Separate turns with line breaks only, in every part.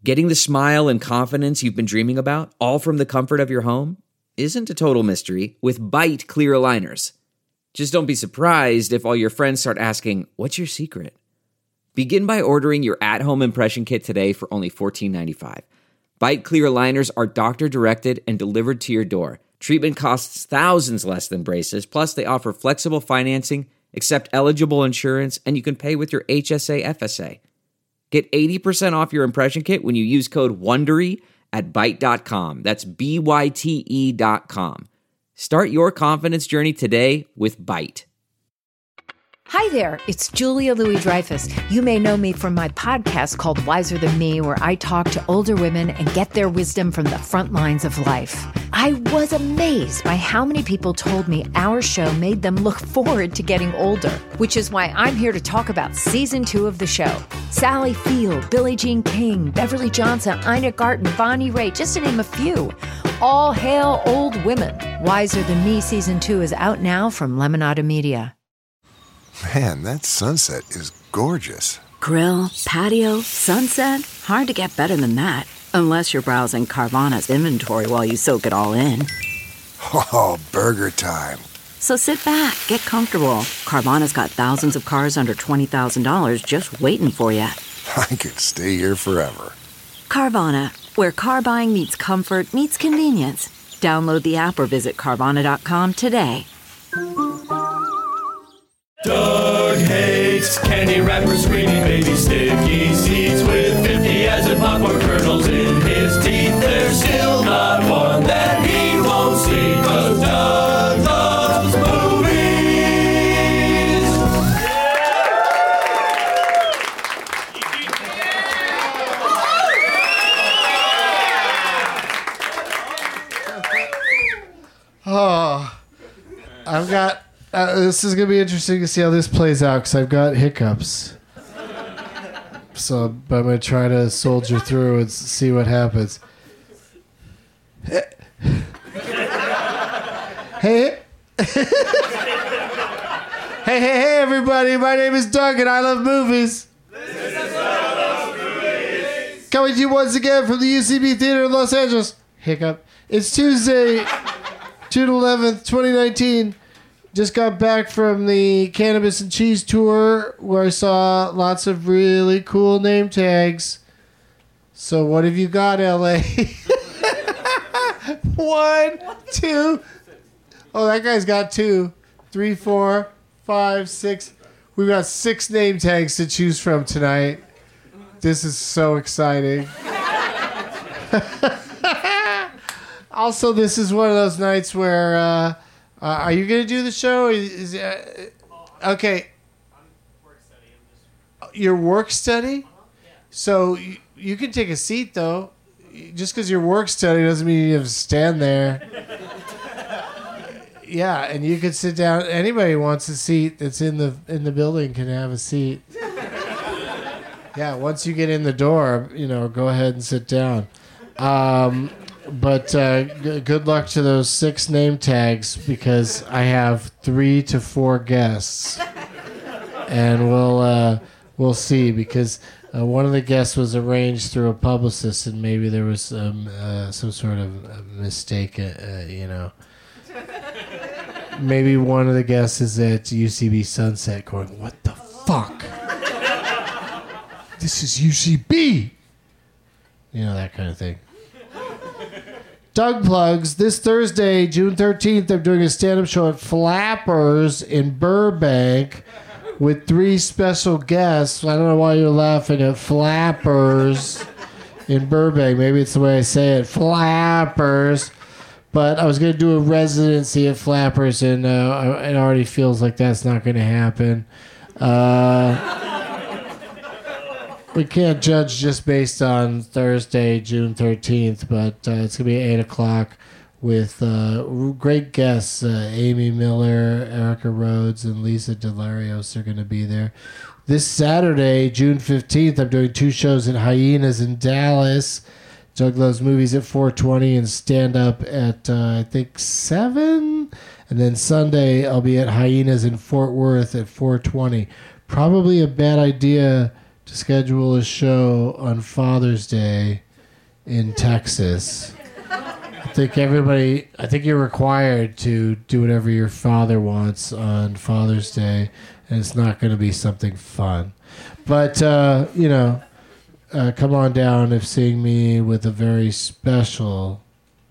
Getting the smile and confidence you've been dreaming about, all from the comfort of your home, isn't a total mystery with Byte clear aligners. Just don't be surprised if all your friends start asking, "What's your secret?" Begin by ordering your at-home impression kit today for only $14.95. Byte clear aligners are doctor-directed and delivered to your door. Treatment costs thousands less than braces, plus they offer flexible financing, accept eligible insurance, and you can pay with your HSA FSA. Get 80% off your impression kit when you use code WONDERY at Byte.com. That's BYTE.com. Start your confidence journey today with Byte.
Hi there, it's Julia Louis-Dreyfus. You may know me from my podcast called Wiser Than Me, where I talk to older women and get their wisdom from the front lines of life. I was amazed by how many people told me our show made them look forward to getting older, which is why I'm here to talk about season 2 of the show. Sally Field, Billie Jean King, Beverly Johnson, Ina Garten, Bonnie Raitt, just to name a few. All hail old women. Wiser Than Me season 2 is out now from Lemonada Media.
Man, that sunset is gorgeous.
Grill, patio, sunset. Hard to get better than that. Unless you're browsing Carvana's inventory while you soak it all in.
Oh, burger time.
So sit back, get comfortable. Carvana's got thousands of cars under $20,000 just waiting for you.
I could stay here forever.
Carvana, where car buying meets comfort meets convenience. Download the app or visit Carvana.com today.
Doug hates candy wrappers, screaming baby sticky seeds with 50 acid popcorn kernels in his teeth. There's still not one that he won't see, 'cause Doug loves movies.
Oh, I've got... this is going to be interesting to see how this plays out because I've got hiccups. So but I'm going to try to soldier through and see what happens. Hey. Hey, everybody. My name is Doug and I love movies. This is Doug Loves Movies. Coming to you once again from the UCB Theater in Los Angeles. Hiccup. It's Tuesday, June 11th, 2019. Just got back from the Cannabis and Cheese tour where I saw lots of really cool name tags. So what have you got, LA? 1, 2. Oh, that guy's got 2, 3, 4, 5, 6. We've got 6 name tags to choose from tonight. This is so exciting. Also, this is one of those nights where... are you going to do the show? Okay. Your work study? So you can take a seat, though. Just because your work study doesn't mean you have to stand there. Yeah, and you can sit down. Anybody who wants a seat that's in the building can have a seat. Yeah, once you get in the door, go ahead and sit down. But good luck to those 6 name tags because I have 3 to 4 guests, and we'll see because one of the guests was arranged through a publicist, and maybe there was some sort of mistake. Maybe one of the guests is at UCB Sunset, going, "What the fuck? This is UCB." That kind of thing. Doug plugs. This Thursday, June 13th, I'm doing a stand-up show at Flappers in Burbank with 3 special guests. I don't know why you're laughing at Flappers in Burbank. Maybe it's the way I say it. Flappers. But I was going to do a residency at Flappers, and it already feels like that's not going to happen. We can't judge just based on Thursday, June 13th, but it's going to be 8 o'clock with great guests. Amy Miller, Erica Rhodes, and Lisa Delarios are going to be there. This Saturday, June 15th, I'm doing 2 shows at Hyenas in Dallas. Doug Loves Movies at 4:20 and stand-up at, I think, 7. And then Sunday, I'll be at Hyenas in Fort Worth at 4:20. Probably a bad idea to schedule a show on Father's Day in Texas. I think you're required to do whatever your father wants on Father's Day, and it's not going to be something fun. But, come on down if seeing me with a very special,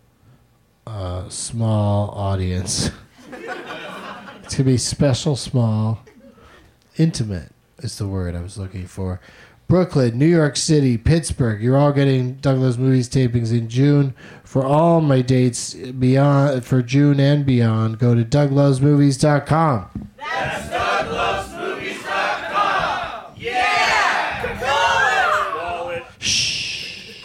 small audience. It's going to be special, small, intimate is the word I was looking for. Brooklyn, New York City, Pittsburgh. You're all getting Doug Loves Movies tapings in June. For all my dates beyond for June and beyond, go to DougLovesMovies.com.
That's DougLovesMovies.com. Yeah! Call it.
Shh.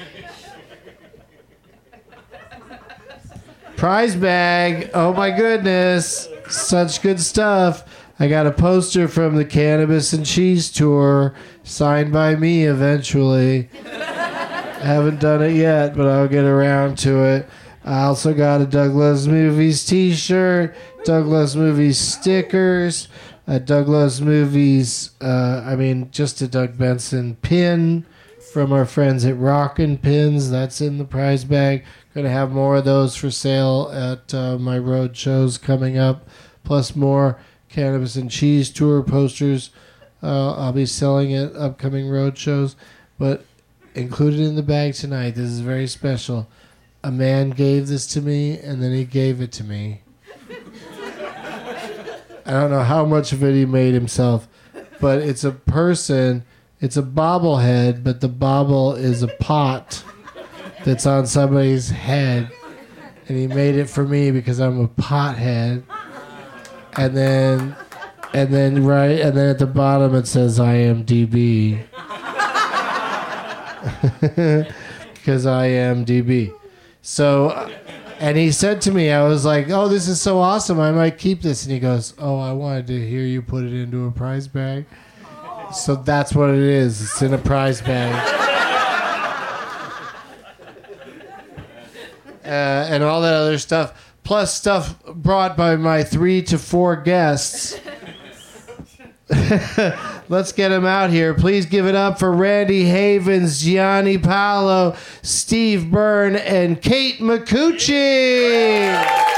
Prize bag. Oh my goodness. Such good stuff. I got a poster from the Cannabis and Cheese Tour, signed by me eventually. Haven't done it yet, but I'll get around to it. I also got a Doug Loves Movies t-shirt, Doug Loves Movies stickers, a Doug Loves Movies, just a Doug Benson pin from our friends at Rockin' Pins. That's in the prize bag. Going to have more of those for sale at my road shows coming up, plus more Cannabis and Cheese Tour posters I'll be selling at upcoming road shows. But included in the bag tonight, this is very special. A man gave this to me, and then he gave it to me. I don't know how much of it he made himself, but it's a person. It's a bobblehead, but the bobble is a pot that's on somebody's head, and he made it for me because I'm a pothead. And then at the bottom it says IMDb. Because I am DB. So, and he said to me, I was like, oh, this is so awesome, I might keep this. And he goes, oh, I wanted to hear you put it into a prize bag. So that's what it is. It's in a prize bag. And all that other stuff. Plus stuff brought by my 3 to 4 guests. Let's get them out here. Please give it up for Randy Havens, Gianni Paolo, Steve Byrne, and Kate Micucci.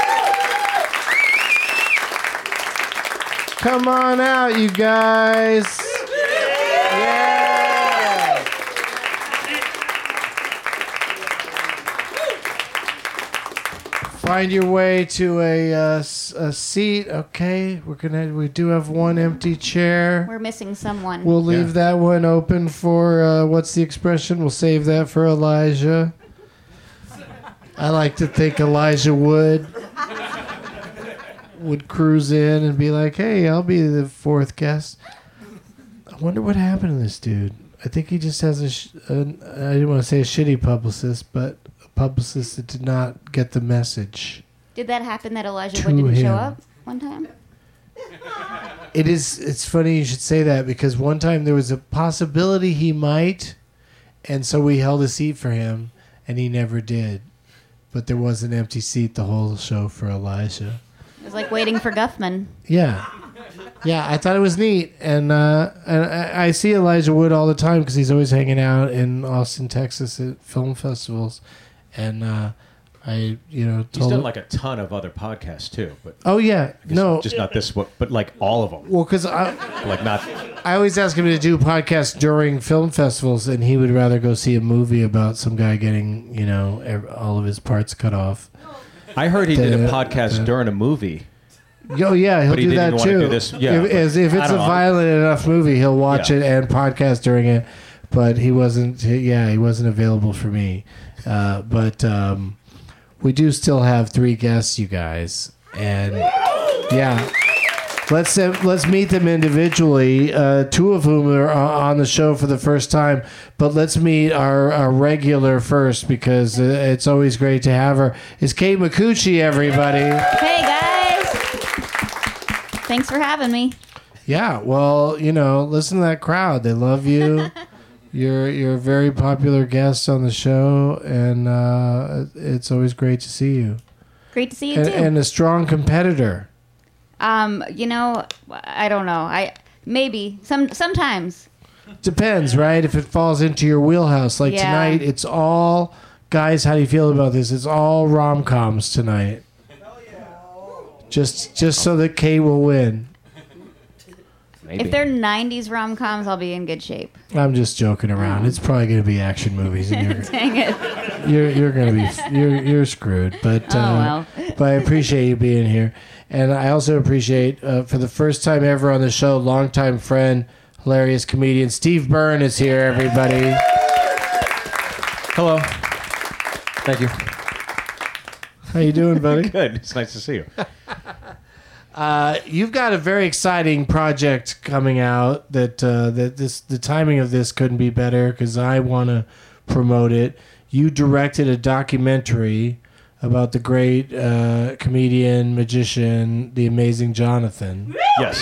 Come on out, you guys. Yeah. Find your way to a seat. Okay, we do have one empty chair.
We're missing someone.
We'll leave that one open for what's the expression? We'll save that for Elijah. I like to think Elijah would cruise in and be like, "Hey, I'll be the 4th guest." I wonder what happened to this dude. I think he just has I didn't want to say a shitty publicist, but publicist that did not get the message.
Did that happen that Elijah Wood didn't show up one time?
It's funny you should say that, because one time there was a possibility he might, and so we held a seat for him, and he never did. But there was an empty seat the whole show for Elijah.
It was like waiting for Guffman.
Yeah, I thought it was neat, and I see Elijah Wood all the time because he's always hanging out in Austin, Texas at film festivals. And I told
he's done like a ton of other podcasts too. But
oh yeah, no,
just not this one, but like all of them.
Well, because I always ask him to do podcasts during film festivals, and he would rather go see a movie about some guy getting all of his parts cut off.
I heard he did a podcast during a movie.
Oh yeah, he'll do that too.
Do this. Yeah,
if it's a violent enough movie, he'll watch it and podcast during it. But he wasn't. Yeah, he wasn't available for me. But we do still have 3 guests, you guys, and yeah, let's meet them individually. 2 of whom are on the show for the first time, but let's meet our regular first, because it's always great to have her. It's Kate Micucci, everybody.
Hey guys, thanks for having me.
Yeah, well, listen to that crowd; they love you. You're a very popular guest on the show, and it's always great to see you.
Great to see you too.
And a strong competitor.
I don't know. Maybe sometimes.
Depends, right? If it falls into your wheelhouse. Like
Yeah.
tonight, it's all... Guys, how do you feel about this? It's all rom-coms tonight. Just so that Kate will win.
Maybe.
If they're 90s rom-coms, I'll be in good shape.
I'm just joking around. It's probably going to be action movies, and
Dang it.
you're going to be you're screwed. But
well.
but I appreciate you being here, and I also appreciate for the first time ever on the show, longtime friend, hilarious comedian Steve Byrne is here. Everybody,
Hello. Thank you.
how you doing, buddy?
Good. It's nice to see you.
You've got a very exciting project coming out that the timing of this couldn't be better because I want to promote it. You directed a documentary about the great comedian, magician, the amazing Jonathan.
Yes.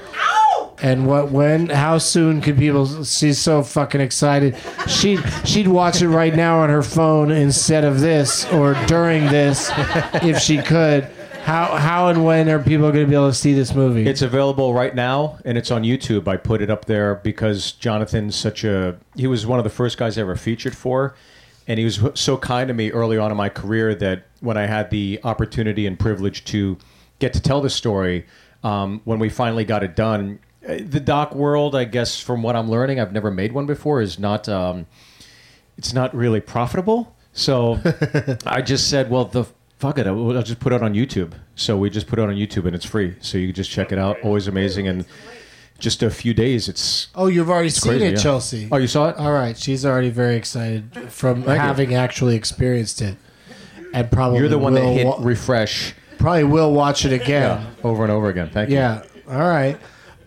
And how soon can people? She's so fucking excited. She'd watch it right now on her phone instead of this or during this if she could. How and when are people going to be able to see this movie?
It's available right now, and it's on YouTube. I put it up there because Jonathan's he was one of the first guys I ever featured for, and he was so kind to me early on in my career that when I had the opportunity and privilege to get to tell the story, when we finally got it done, the doc world, I guess, from what I'm learning, I've never made one before, is not, it's not really profitable. So I just said, well, fuck it, I'll just put it on YouTube. So we just put it on YouTube, and it's free. So you can just check it out. Always amazing. And just a few days, it's...
Oh, you've already seen
crazy,
it,
yeah.
Chelsea.
Oh, you saw it?
All right. She's already very excited from
Thank you.
having actually experienced it. And probably
You're the one that
will
hit refresh.
Probably will watch it again.
Yeah, over and over again. Thank you.
Yeah. All right.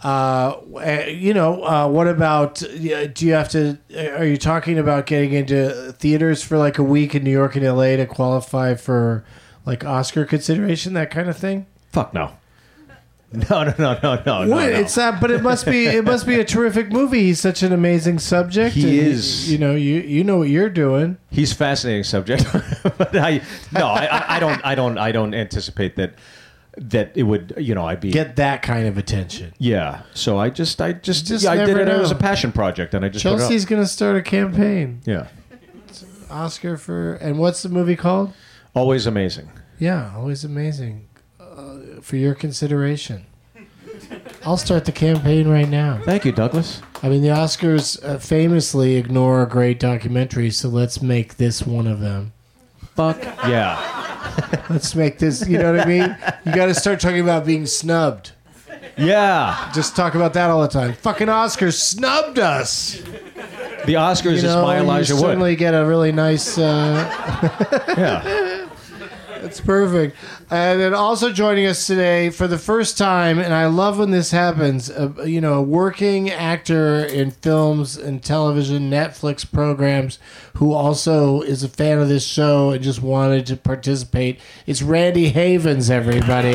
What about, do you have to, are you talking about getting into theaters for like a week in New York and LA to qualify for like Oscar consideration, that kind of thing?
Fuck no. No.
It's not, but it must be a terrific movie. He's such an amazing subject.
He
and
is.
You know what you're doing.
He's a fascinating subject. But I don't anticipate that it would, I'd be
Get that kind of attention.
Yeah. So I just I did
never
it as a
know.
passion project, and I just
Chelsea's
put it
going to start a campaign.
up. Yeah.
Oscar for, and what's the movie called?
Always amazing.
Yeah, always amazing. For your consideration. I'll start the campaign right now.
Thank you, Douglas.
I mean, the Oscars famously ignore great documentaries, so let's make this one of them.
Fuck yeah.
Let's make this, you know what I mean? You got to start talking about being snubbed.
Yeah.
Just talk about that all the time. Fucking Oscars snubbed us.
The Oscars is my Elijah
you
Wood.
certainly get a really nice...
Yeah.
It's perfect. And then also joining us today for the first time, and I love when this happens, a working actor in films and television, Netflix programs, who also is a fan of this show and just wanted to participate. It's Randy Havens, everybody.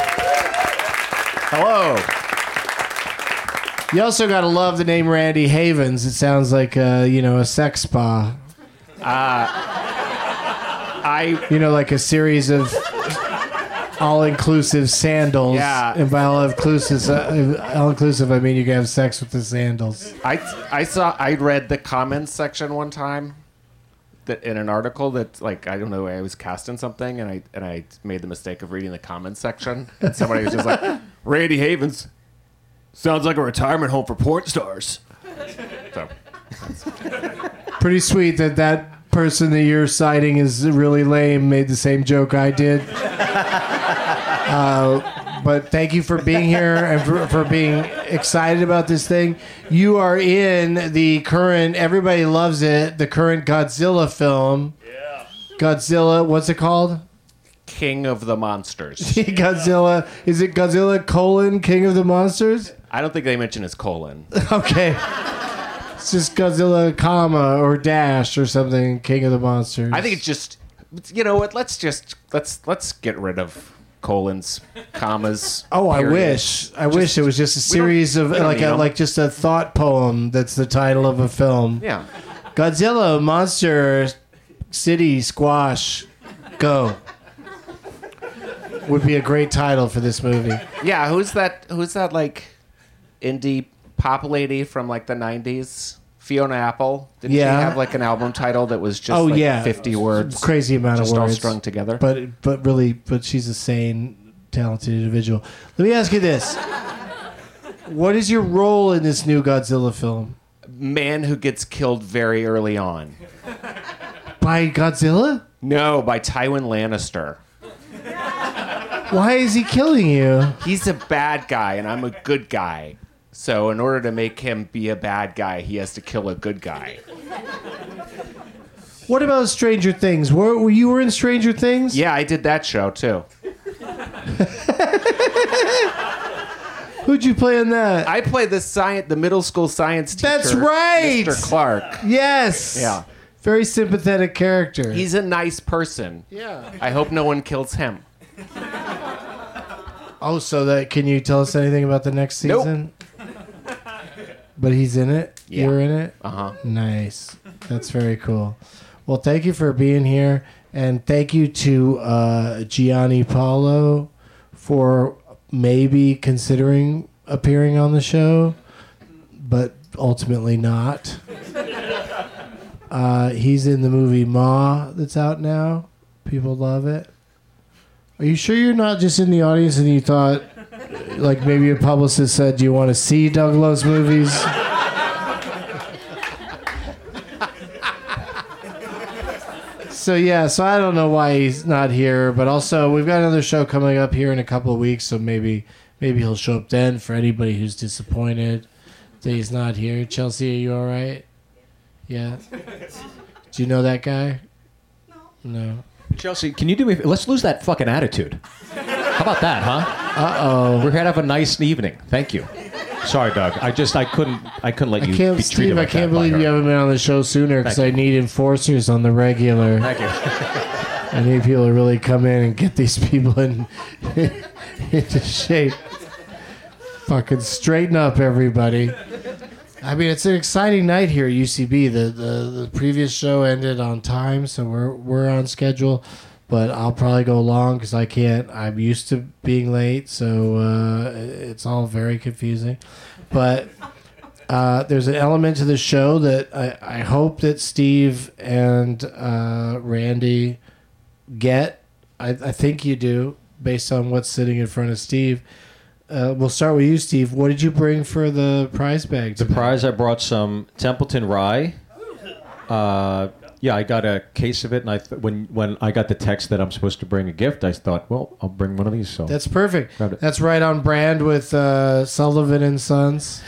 Hello.
You also got to love the name Randy Havens. It sounds like, a sex spa. Like a series of all-inclusive sandals.
Yeah.
And by all-inclusive, I mean you can have sex with the sandals.
I read the comments section one time that in an article that I don't know, I was casting something and I made the mistake of reading the comments section and somebody was just like, Randy Havens sounds like a retirement home for porn stars. So
Pretty sweet that person that you're citing is really lame made the same joke I did. But thank you for being here and for being excited about this thing. You are in the current, everybody loves it, the current Godzilla film. Yeah. Godzilla, what's it called?
King of the Monsters.
Godzilla. Is it Godzilla : King of the Monsters?
I don't think they mention his colon.
Okay. It's just Godzilla, comma, or dash or something, King of the Monsters.
I think it's just, you know what? Let's get rid of colons, commas.
Oh, I
periods.
wish it was just a series of
we don't need 'em.
like just a thought poem that's the title of a film.
Yeah.
Godzilla, Monster City, Squash, Go. Would be a great title for this movie.
Yeah, who's that like indie pop lady from like the 90s, Fiona Apple. Didn't
Yeah.
she have like an album title that was just 50 words?
Crazy amount
just
of
all
words.
strung together.
But she's a sane, talented individual. Let me ask you this. What is your role in this new Godzilla film?
Man who gets killed very early on.
By Godzilla?
No, by Tywin Lannister.
Why is he killing you?
He's a bad guy and I'm a good guy. So in order to make him be a bad guy, he has to kill a good guy.
What about Stranger Things? Were you in Stranger Things?
Yeah, I did that show too.
Who'd you play in that?
I played the middle school science teacher.
That's right!
Mr. Clark.
Yes!
Yeah.
Very sympathetic character.
He's a nice person.
Yeah.
I hope no one kills him.
Oh, can you tell us anything about the next season?
Nope.
But he's in it?
Yeah.
You're in it?
Uh-huh.
Nice. That's very cool. Well, thank you for being here. And thank you to Gianni Paolo for maybe considering appearing on the show, but ultimately not. He's in the movie Ma that's out now. People love it. Are you sure you're not just in the audience and you thought, like maybe a publicist said, do you want to see Doug Lowe's movies? So I don't know why he's not here, but also we've got another show coming up here in a couple of weeks, so maybe he'll show up then for anybody who's disappointed that he's not here. Chelsea, are you all right? Yeah. Do you know that guy? No.
Chelsea, can you do me? Let's lose that fucking attitude. How about that, huh?
Uh-oh.
We're here to have a nice evening. Thank you. Sorry, Doug. I couldn't let you be treated
Steve,
like
I can't
that by
believe
her.
you haven't been on the show sooner because I need enforcers on the regular.
Thank you.
I need people to really come in and get these people into shape. Fucking straighten up, everybody. I mean, it's an exciting night here at UCB. The previous show ended on time, so we're on schedule. But I'll probably go long because I can't. I'm used to being late, so it's all very confusing. But there's an element to the show that I hope that Steve and Randy get. I think you do, based on what's sitting in front of Steve. We'll start with you, Steve. What did you bring for the prize bag tonight?
The prize, I brought some Templeton Rye. Yeah, I got a case of it, and when I got the text that I'm supposed to bring a gift, I thought, well, I'll bring one of these. So
that's perfect.
Grabbed it.
That's right on brand with Sullivan and Sons.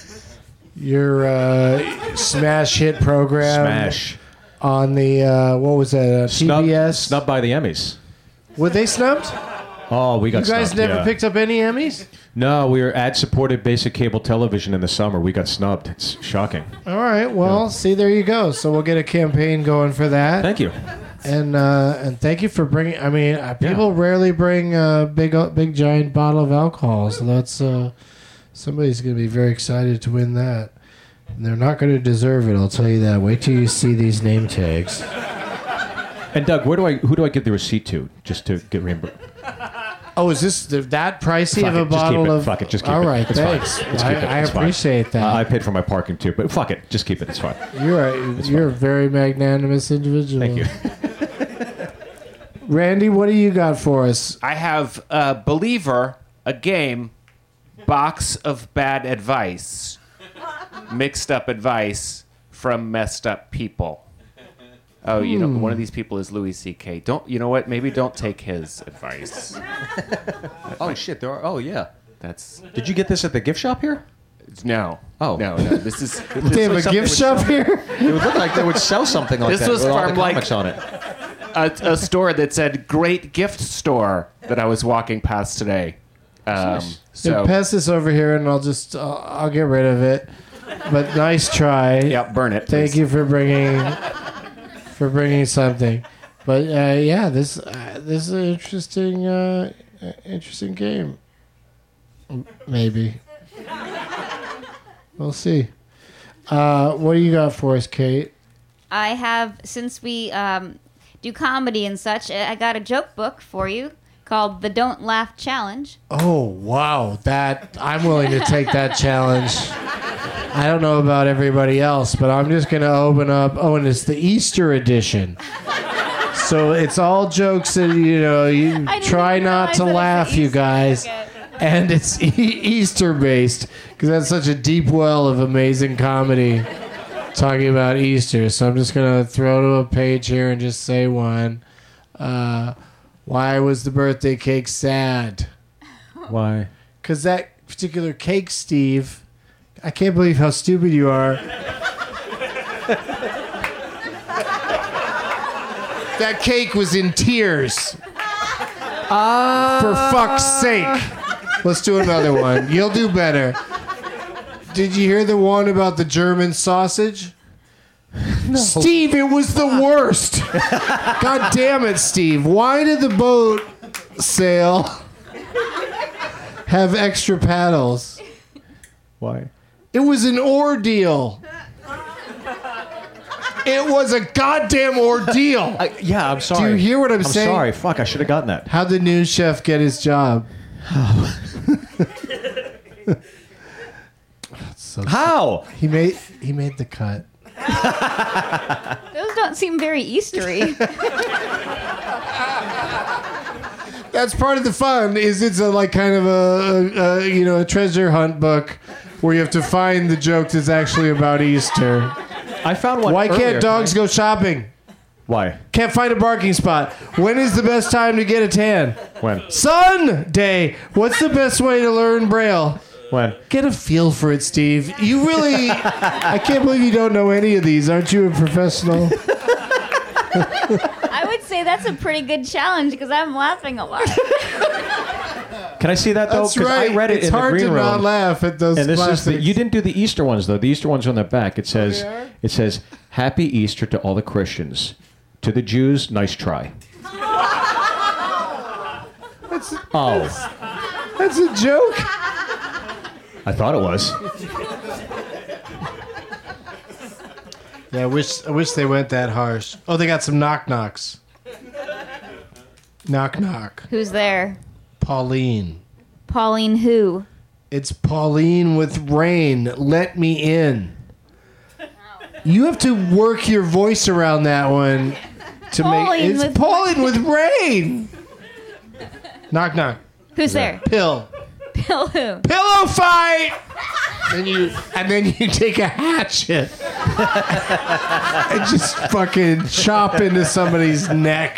Your smash hit program.
Smash.
On the, what was that, TBS?
Snubbed by the Emmys.
Were they snubbed?
Oh, we got
You guys
snubbed,
never
yeah.
picked up any Emmys?
No, we were ad-supported basic cable television in the summer. We got snubbed. It's shocking.
All right. Well, see, there you go. So we'll get a campaign going for that.
Thank you.
And thank you for bringing. I mean, people rarely bring a big giant bottle of alcohol, so that's somebody's going to be very excited to win that. And they're not going to deserve it. I'll tell you that. Wait till you see these name tags.
And Doug, who do I give the receipt to just to get reimbursed?
Oh, is this that pricey
Fuck
of a
it, just
bottle
keep it.
of?
Fuck it, just keep
all
it.
right,
It's fine.
thanks.
Let's keep it.
I
It's fine.
appreciate that.
I paid for my parking too, but fuck it, just keep it. It's fine.
You're a very magnanimous individual.
Thank you.
Randy, what do you got for us?
I have Believer, a game, box of bad advice, mixed up advice from messed up people. Oh, you know, one of these people is Louis C.K. You know what? Maybe don't take his advice.
Oh shit! There are. Oh yeah.
That's.
Did you get this at the gift shop here?
No.
Oh
no. This is.
They have a gift shop here.
It would look like they would sell something like
This
that
was
with all
from,
the
like,
comics on it.
A store that said "Great Gift Store" that I was walking past today. So
Pass this over here, and I'll get rid of it. But nice try.
yeah, burn it.
Thank
please.
you for bringing something. But yeah, this is an interesting game. Maybe. We'll see. What do you got for us, Kate?
I have, since we do comedy and such, I got a joke book for you called The Don't Laugh Challenge.
Oh wow, I'm willing to take that challenge. I don't know about everybody else, but I'm just going to open up. Oh, and it's the Easter edition. So it's all jokes that, you try not to laugh, you guys. And it's Easter based because that's such a deep well of amazing comedy talking about Easter. So I'm just going to throw to a page here and just say one. Why was the birthday cake sad?
Why?
Because that particular cake, Steve, I can't believe how stupid you are. That cake was in tears. For fuck's sake. Let's do another one. You'll do better. Did you hear the one about the German sausage? No. Steve, it was the worst. God damn it, Steve. Why did the boat sail have extra paddles?
Why?
It was an ordeal. It was a goddamn ordeal.
Yeah, I'm sorry.
Do you hear what I'm saying?
I'm sorry. Fuck, I should have gotten that.
How'd the news chef get his job?
How?
He made the cut.
Those don't seem very Eastery.
That's part of the fun. It's a kind of a treasure hunt book where you have to find the joke that's actually about Easter.
I found one.
Why
earlier.
can't dogs go shopping?
Why?
Can't find a parking spot. When is the best time to get a tan?
When?
Sunday. What's the best way to learn Braille?
When?
Get a feel for it, Steve. You really... I can't believe you don't know any of these. Aren't you a professional?
I would say that's a pretty good challenge because I'm laughing a lot.
Can I see that though?
That's
'Cause
right.
I read it
It's
in the
hard
green
to
room.
not laugh at those
And this
classics.
is you didn't do the Easter ones though. The Easter ones are on the back. It says Happy Easter to all the Christians. To the Jews, nice try.
That's a joke.
I thought it was.
Yeah, I wish they went that harsh. Oh, they got some knock-knocks. Knock-knock.
Who's there?
Pauline.
Pauline who?
It's Pauline with rain. Let me in. You have to work your voice around that one to
Pauline
make. It's
with
Pauline with rain. Knock knock.
Who's there?
Pill.
Pill who?
Pillow fight. And then you take a hatchet and just fucking chop into somebody's neck.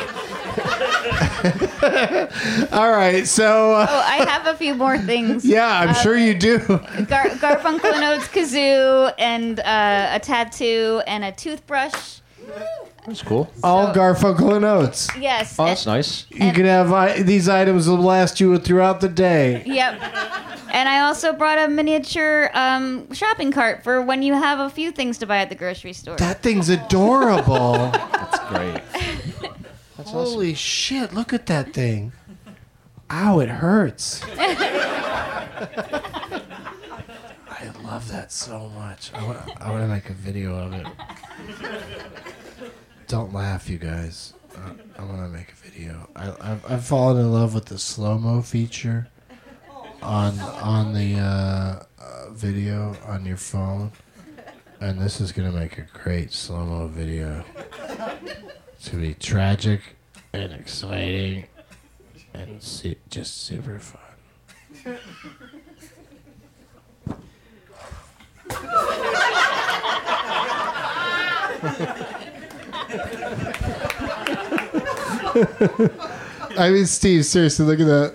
All right, so
I have a few more things.
yeah, I'm sure you do.
Garfunkel and Oates kazoo and a tattoo and a toothbrush.
That's cool.
All Garfunkel and Oates.
Yes.
Oh, that's nice.
You can have these items will last you throughout the day.
Yep. And I also brought a miniature shopping cart for when you have a few things to buy at the grocery store.
That thing's adorable.
That's great.
Holy shit, look at that thing. Ow, it hurts. I love that so much. I want to make a video of it. Don't laugh, you guys. I want to make a video. I've fallen in love with the slow-mo feature on the video on your phone. And this is going to make a great slow-mo video. It's going to be tragic and exciting and just super fun. I mean, Steve, seriously, look at that.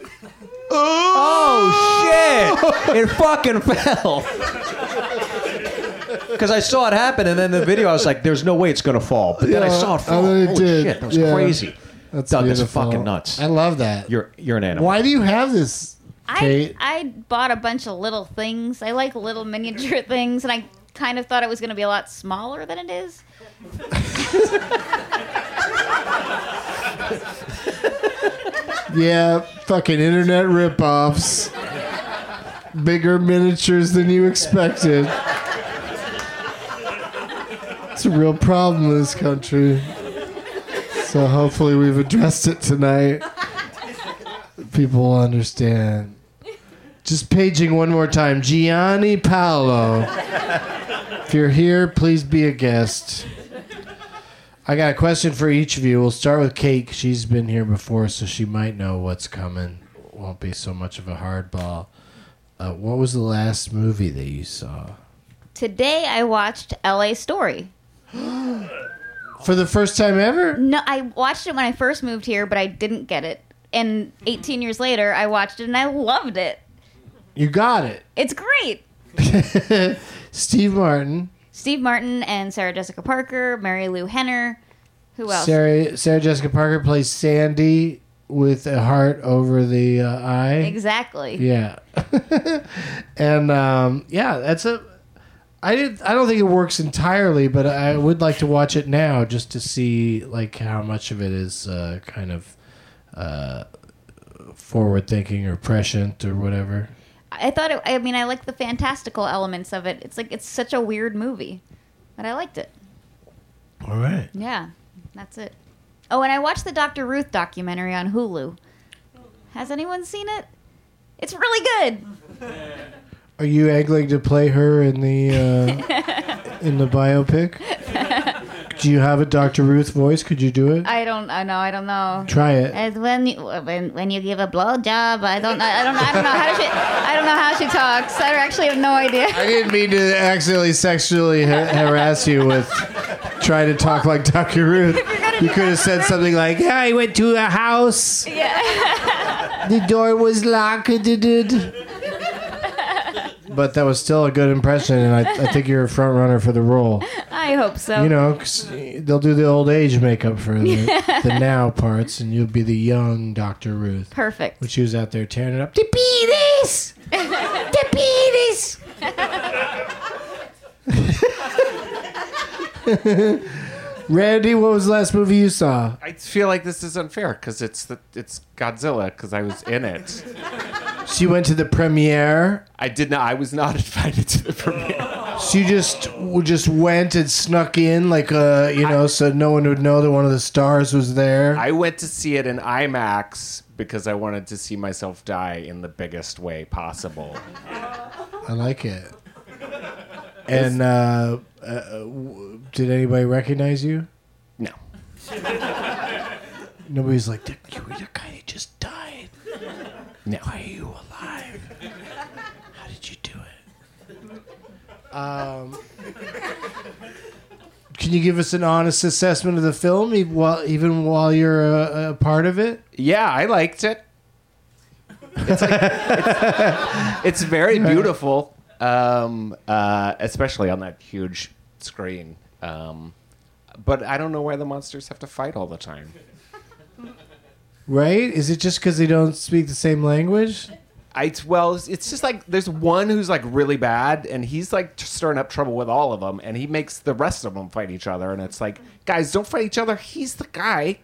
Oh, shit! It fucking fell. Because I saw it happen, and then in the video I was like, "There's no way it's gonna fall." But then I saw it fall.
and then it
Holy
did.
shit! That was
Yeah.
crazy.
That's
Doug, that's
beautiful.
fucking nuts.
I love that.
You're an animal.
Why do you have this, Kate?
I bought a bunch of little things. I like little miniature things, and I kind of thought it was going to be a lot smaller than it is.
Yeah, fucking internet ripoffs. Bigger miniatures than you expected. It's a real problem in this country. So hopefully we've addressed it tonight. People will understand. Just paging one more time. Gianni Paolo. If you're here, please be a guest. I got a question for each of you. We'll start with Kate. She's been here before, so she might know what's coming. Won't be so much of a hardball. What was the last movie that you saw?
Today I watched L.A. Story.
For the first time ever?
No, I watched it when I first moved here, but I didn't get it. And 18 years later, I watched it and I loved it.
You got it.
It's great.
Steve Martin.
Steve Martin and Sarah Jessica Parker, Mary Lou Henner. Who else?
Sarah Jessica Parker plays Sandy with a heart over the eye.
Exactly.
Yeah. And that's a. I don't think it works entirely, but I would like to watch it now just to see like how much of it is kind of forward thinking or prescient or whatever.
I thought it. I mean, I like the fantastical elements of it. It's such a weird movie, but I liked it.
All right.
Yeah, that's it. Oh, and I watched the Dr. Ruth documentary on Hulu. Has anyone seen it? It's really good.
Are you angling to play her in the biopic? Do you have a Dr. Ruth voice? Could you do it?
I don't know.
Try it.
And when you give a blowjob, I don't know how she talks. I actually have no idea.
I didn't mean to accidentally sexually harass you with trying to talk like Dr. Ruth. You could have said something like, I went to a house.
Yeah.
The door was locked. But that was still a good impression, and I think you're a front runner for the role.
I hope so.
You know, 'cause they'll do the old age makeup for the now parts, and you'll be the young Dr. Ruth.
Perfect.
When she was out there tearing it up. The penis! The penis! Randy, what was the last movie you saw?
I feel like this is unfair because it's Godzilla because I was in it.
She went to the premiere.
I did not. I was not invited to the premiere.
She just went and snuck in, like so no one would know that one of the stars was there.
I went to see it in IMAX because I wanted to see myself die in the biggest way possible.
I like it. And did anybody recognize you?
No.
Nobody's like, you were the guy that just died.
No.
Why are you alive? How did you do it? Can you give us an honest assessment of the film, even while you're a part of it?
Yeah, I liked it. It's very beautiful, especially on that huge screen. But I don't know why the monsters have to fight all the time.
Right? Is it just because they don't speak the same language?
It's just like there's one who's like really bad, and he's like stirring up trouble with all of them, and he makes the rest of them fight each other. And it's like, guys, don't fight each other. He's the guy.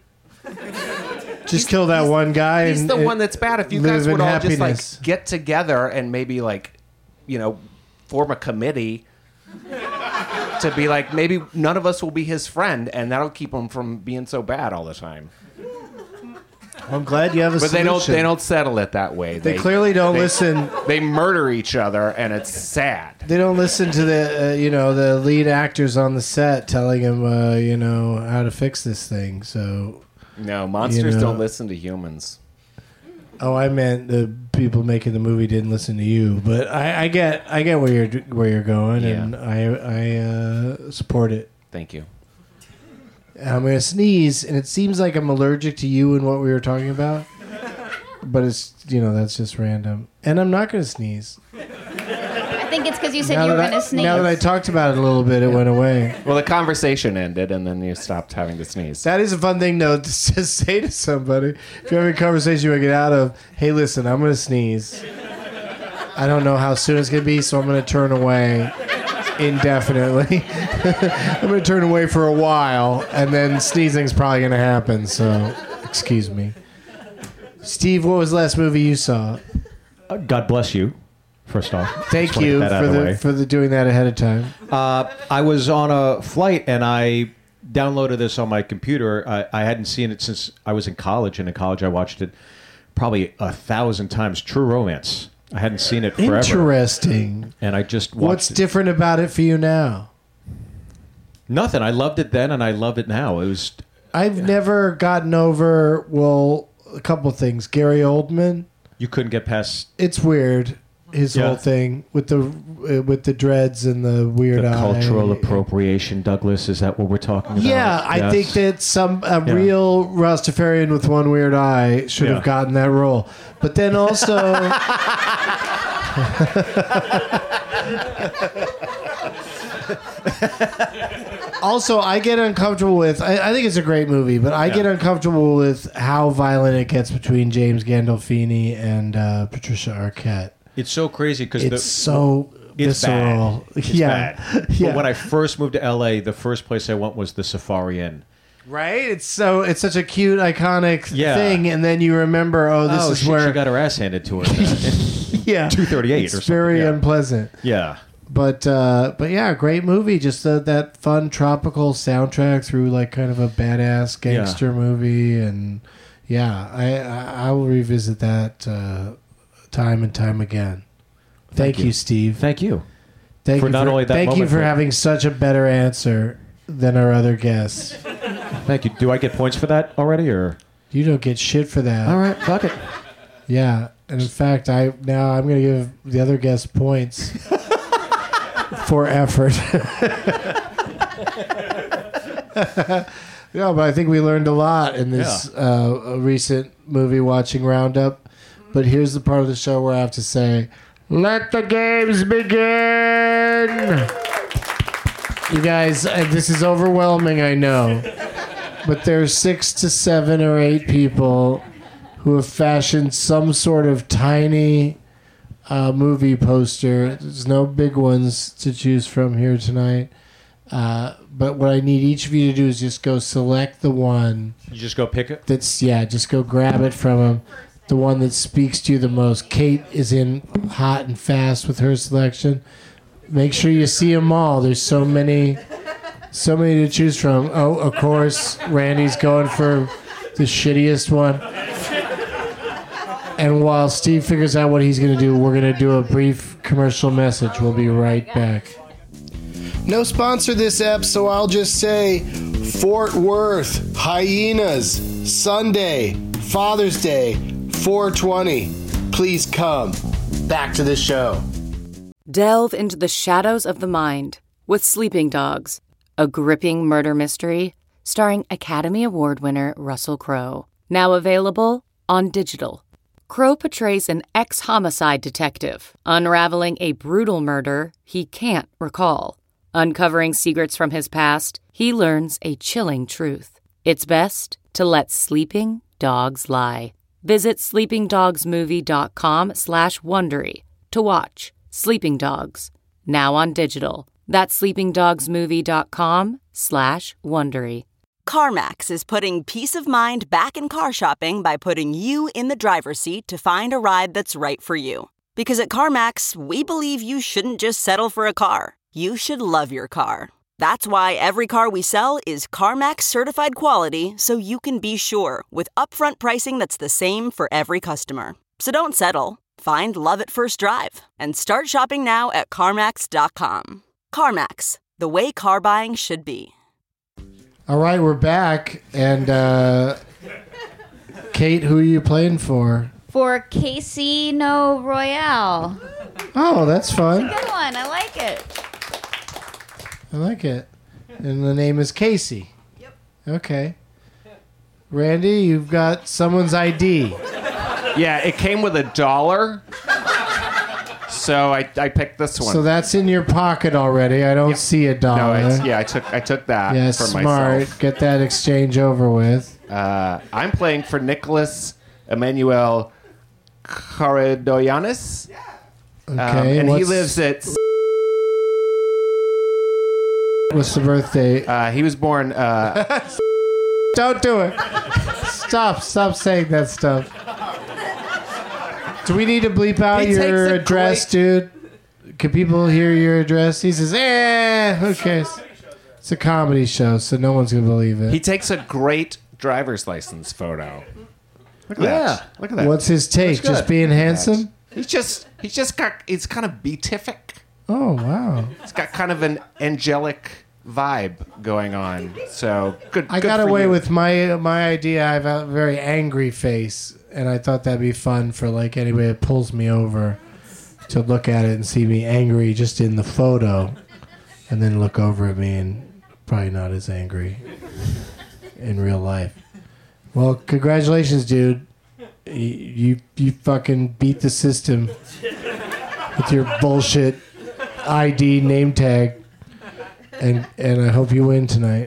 Just kill that one guy.
He's the one that's bad. If you guys would all just like
happiness.
get together and maybe like, form a committee to be like, maybe none of us will be his friend, and that'll keep him from being so bad all the time.
I'm glad you have a solution.
But they don't settle it that way.
They clearly don't listen.
They murder each other, and it's sad.
They don't listen to the lead actors on the set telling him how to fix this thing. So
no, monsters don't listen to humans.
Oh, I meant the people making the movie didn't listen to you, but I get where you're going, and I support it.
Thank you.
I'm going to sneeze, and it seems like I'm allergic to you and what we were talking about. But it's, that's just random. And I'm not going to sneeze.
I think it's because you said you were going to sneeze.
Now that I talked about it a little bit, it went away.
Well, the conversation ended, and then you stopped having to sneeze.
That is a fun thing, though, to just say to somebody. If you're having a conversation you want to get out of, hey, listen, I'm going to sneeze. I don't know how soon it's going to be, so I'm going to turn away indefinitely. I'm going to turn away for a while, and then sneezing's probably going to happen, so excuse me. Steve, what was the last movie you saw?
God bless you, first off.
Thank you for doing that ahead of time.
I was on a flight, and I downloaded this on my computer. I hadn't seen it since I was in college, and in college I watched it probably 1,000 times. True Romance. I hadn't seen it forever.
Interesting.
And I just watched
What's
it.
different about it for you now?
Nothing. I loved it then, and I love it now. It was.
I've never gotten over, well, a couple things. Gary Oldman.
You couldn't get past
It's weird. His
Yeah.
whole thing with the dreads and the weird
the
eye.
cultural appropriation. Douglas, is that what we're talking about?
Yeah, I
Yes.
think that a real Rastafarian with one weird eye should have gotten that role. But then also, I get uncomfortable with. I think it's a great movie, but I get uncomfortable with how violent it gets between James Gandolfini and Patricia Arquette.
It's so crazy because
It's so visceral.
Bad. It's
Yeah.
bad.
Yeah.
But when I first moved to LA, the first place I went was the Safari Inn.
Right? It's such a cute, iconic
Yeah.
thing, and then you remember, this is where
she got her ass handed to her.
yeah,
238
it's
or something.
very
yeah.
unpleasant.
Yeah.
But yeah, great movie. Just that fun tropical soundtrack through like kind of a badass gangster movie, and yeah, I will revisit that time and time again. Thank you, Steve.
Thank you.
Thank
For
you
not only that
Thank you
moment,
for
but-
having such a better answer than our other guests.
Thank you. Do I get points for that already, or?
You don't get shit for that.
All right, fuck it.
Yeah, and in fact, I'm going to give the other guests points for effort. Yeah, but I think we learned a lot in this recent movie watching roundup. But here's the part of the show where I have to say, let the games begin! You guys, this is overwhelming, I know. But there's 6 to 7 or 8 people who have fashioned some sort of tiny movie poster. There's no big ones to choose from here tonight. But what I need each of you to do is just go select the one.
You just go pick it?
Just go grab it from them. The one that speaks to you the most. Kate is in hot and fast with her selection. Make sure you see them all. There's so many to choose from. Oh, of course, Randy's going for the shittiest one. And while Steve figures out what he's going to do, we're going to do a brief commercial message. We'll be right back. No sponsor this ep, so I'll just say Fort Worth, Hyenas, Sunday, Father's Day, 420. Please come. Back to the show.
Delve into the shadows of the mind with Sleeping Dogs, a gripping murder mystery starring Academy Award winner Russell Crowe. Now available on digital. Crowe portrays an ex-homicide detective unraveling a brutal murder he can't recall. Uncovering secrets from his past, he learns a chilling truth. It's best to let sleeping dogs lie. Visit sleepingdogsmovie.com/Wondery to watch Sleeping Dogs, now on digital. That's sleepingdogsmovie.com/Wondery.
CarMax is putting peace of mind back in car shopping by putting you in the driver's seat to find a ride that's right for you. Because at CarMax, we believe you shouldn't just settle for a car. You should love your car. That's why every car we sell is CarMax certified quality, so you can be sure with upfront pricing that's the same for every customer. So don't settle. Find love at first drive and start shopping now at CarMax.com. CarMax, the way car buying should be.
All right, we're back. And Kate, who are you playing for?
For Casino Royale.
Oh, that's fun.
Good one. I like it.
I like it. And the name is Casey. Yep. Okay. Randy, you've got someone's ID.
Yeah, it came with $1. So I picked this one.
So that's in your pocket already. I don't see $1.
No, I took that
Yeah,
for
smart.
myself.
Get that exchange over with.
I'm playing for Nicholas Emmanuel Karadoyanis.
Okay.
And he lives at...
What's the birthday?
He was born...
Don't do it. Stop saying that stuff. Do we need to bleep out your address, dude? Can people hear your address? He says, who cares? It's a comedy show, so no one's going to believe it.
He takes a great driver's license photo. Look at that. Look at that.
What's his take? Just being handsome?
He's kind of beatific.
Oh, wow.
It's got kind of an angelic vibe going on. So good.
I got away with my idea. I have a very angry face, and I thought that'd be fun for like anybody that pulls me over to look at it and see me angry just in the photo, and then look over at me and probably not as angry in real life. Well, congratulations, dude. You fucking beat the system with your bullshit ID name tag. And I hope you win tonight.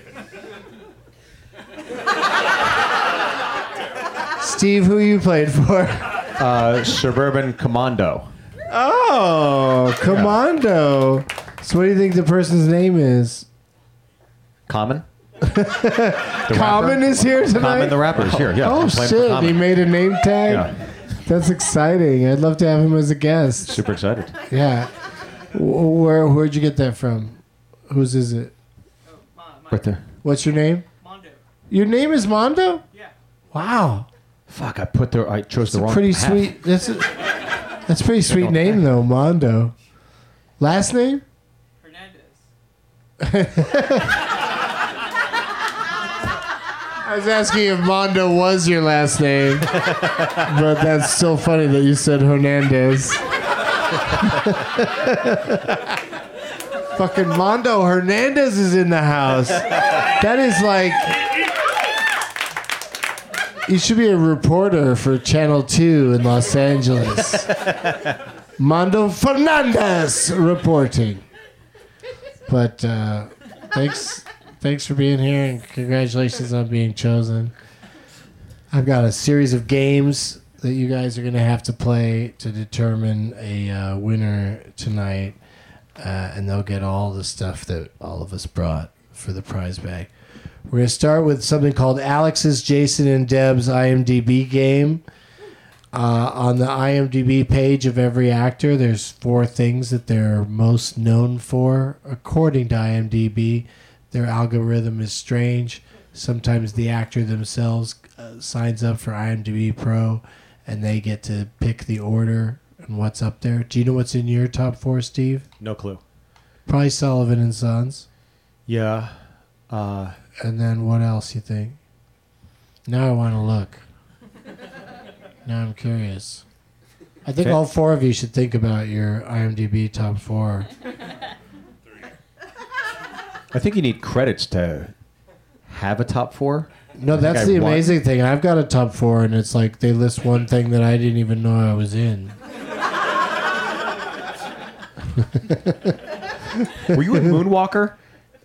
Steve, who you played for?
Suburban Commando.
Oh, Commando. Yeah. So what do you think the person's name is?
Common?
Common is here tonight?
Common the rapper is here, yeah.
Oh, shit. He made a name tag? Yeah. That's exciting. I'd love to have him as a guest.
Super excited.
Yeah. Where'd you get that from? Whose is it?
Right there.
What's your name? Mondo. Your name is Mondo? Yeah. Wow.
Fuck, I chose the wrong
pretty
path.
Sweet. That's a pretty sweet name though, Mondo. Last name? Hernandez. I was asking if Mondo was your last name, but that's still funny that you said Hernandez. Fucking Mondo Hernandez is in the house. That is like... You should be a reporter for Channel 2 in Los Angeles. Mondo Fernandez reporting. But thanks for being here, and congratulations on being chosen. I've got a series of games that you guys are going to have to play to determine a winner tonight. And they'll get all the stuff that all of us brought for the prize bag. We're going to start with something called Alex's, Jason, and Deb's IMDb game. On the IMDb page of every actor, there's 4 things that they're most known for. According to IMDb, their algorithm is strange. Sometimes the actor themselves signs up for IMDb Pro, and they get to pick the order and what's up there. Do you know what's in your top 4, Steve?
No clue.
Probably Sullivan and Sons.
Yeah.
And then what else you think? Now I want to look. Now I'm curious. I think all 4 of you should think about your IMDb top 4.
I think you need credits to have a top 4.
No, that's the amazing thing. I've got a top 4, and it's like they list one thing that I didn't even know I was in.
Were you in Moonwalker?